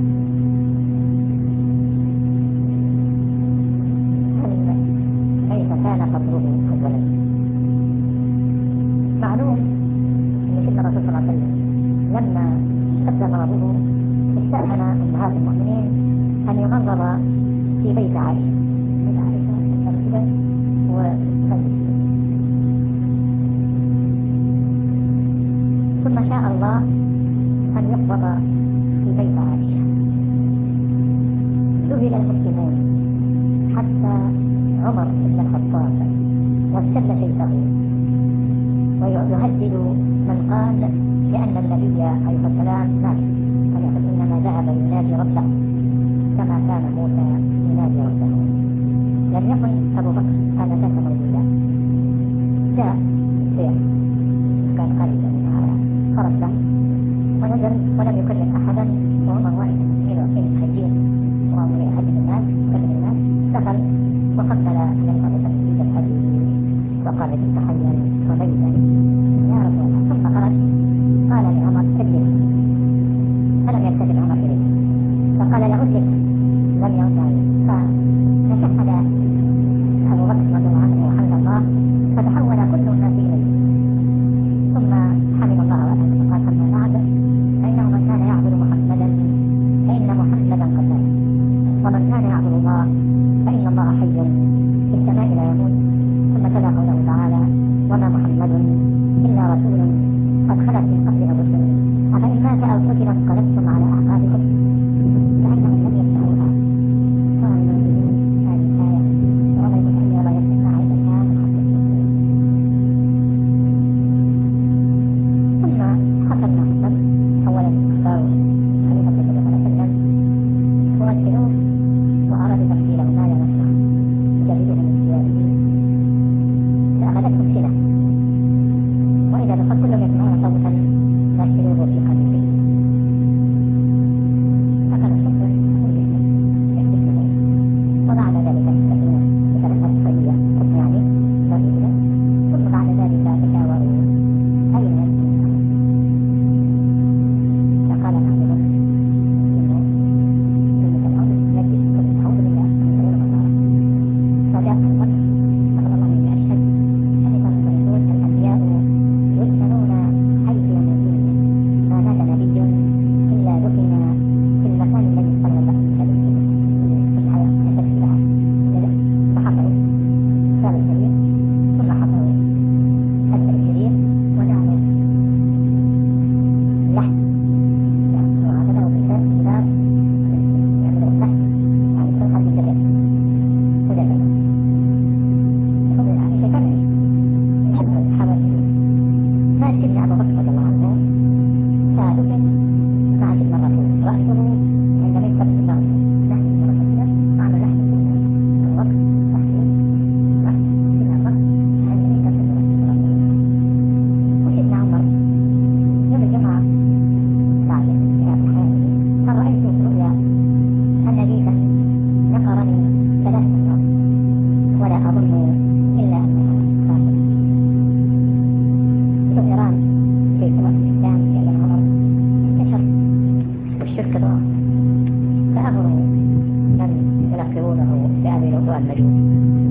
كيف كان قبره في البلد؟ معلوم ان سيدنا الرسول صلى الله عليه وسلم لما اشتد مرضه استأذن أمهات المؤمنين أن ينظر في بيت عائشة. بيت عائشة كده ومسجد. ثم شاء الله أن يقبض في بيت عائشة. ذهل المسلمون حتى عمر بن الخطاب واشتد شيخه ويهدد من قال لأن النبي عليه السلام مات، فيقول إنما ذهب ينادي ربه كما كان موسى ينادي ربه. لم يكن أبو بكر آنذاك موجودا. جاء السيف كان خارجا على فرسه ونزل ولم يكلم أحدا وهو واقف في الخيين وهو يهدد الناس ويكلم الناس. دخل وقبل النبي صلى الله عليه وسلم في جبهته وقال كنت حيا وميتا يا رسول الله. ثم خرج قال لعمر اجلس، فلم يلتفت عمر إليه فقال لأجلس لم يرجع. فتشهد أبو بكر رضي الله عنه وحمد الله فتحول كل الناس إليه ثم حمد الله وأنه قال أما بعد فإنه من كان يعبد محمدا فإن محمدا قد مات ومن كان يعبد الله فإن الله حي في السماء لا يموت. ثم تلا قوله تعالى وما محمد إلا رسول قد خلت من قبله الرسل أفإن مات أو قتل انقلبتم على أعقابكم فإنهم لم يفتحوها. قال المنزلون هذه الآية وما يتحيى ولا يفتح عيدها محمد. ثم حصل ما حصل. أولا اختاروا خليفة النبي صلى الله عليه وسلم ووكلوه وأرادوا تفصيله ما لا نسمع جديده من ثيابه فأخذتهم سنة وإذا دخل كلهم يسمعون صوتا فاشتروه في قميصه فقال الشخص يكتب وبعد ذلك تكون مثلا الصية يعني ما في كده. ثم بعد ذلك تشاوروا أين يسمعون فقال بعضهم إنه تنعود نجد تعود بالله من غير مطار. فجاء الوقت فقال الله إني أشهد أن يقول الأنبياء يدفنون حيث يموتون ما مات نبي إلا دفن في المكان الذي صلى الله عليه وسلم في الحياة تكفيها فحفروا كتاب الكريم ثم حفروا الكتاب الكريم وجعلوا لحم وهكذا وكتاب يعملوا اللحم يعني كل حد جبل وجبل فضل عائشة كان يحب الحواشي. فسيدنا أبو بكر رضي الله عنه فدفن مع سيدنا الرسول رأسه عند ميقات سيدنا الرسول نحن سيدنا الرسول معنا نحن سيدنا الوقت تحليل رأس سيدنا الوقت عند ميقات سيدنا الرسول. وسيدنا عمر يوم الجمعة بعد انتهاء حياته قال رأيت في رؤيا أن جيفا نقرني 3 مرات ولا أظن إلا أنها خاطئة. في إيران في سنة الإسلام في أيام عمر انتشر والشرك ضاع فأمروا من يلقبونه بأبي الوضوء المجوس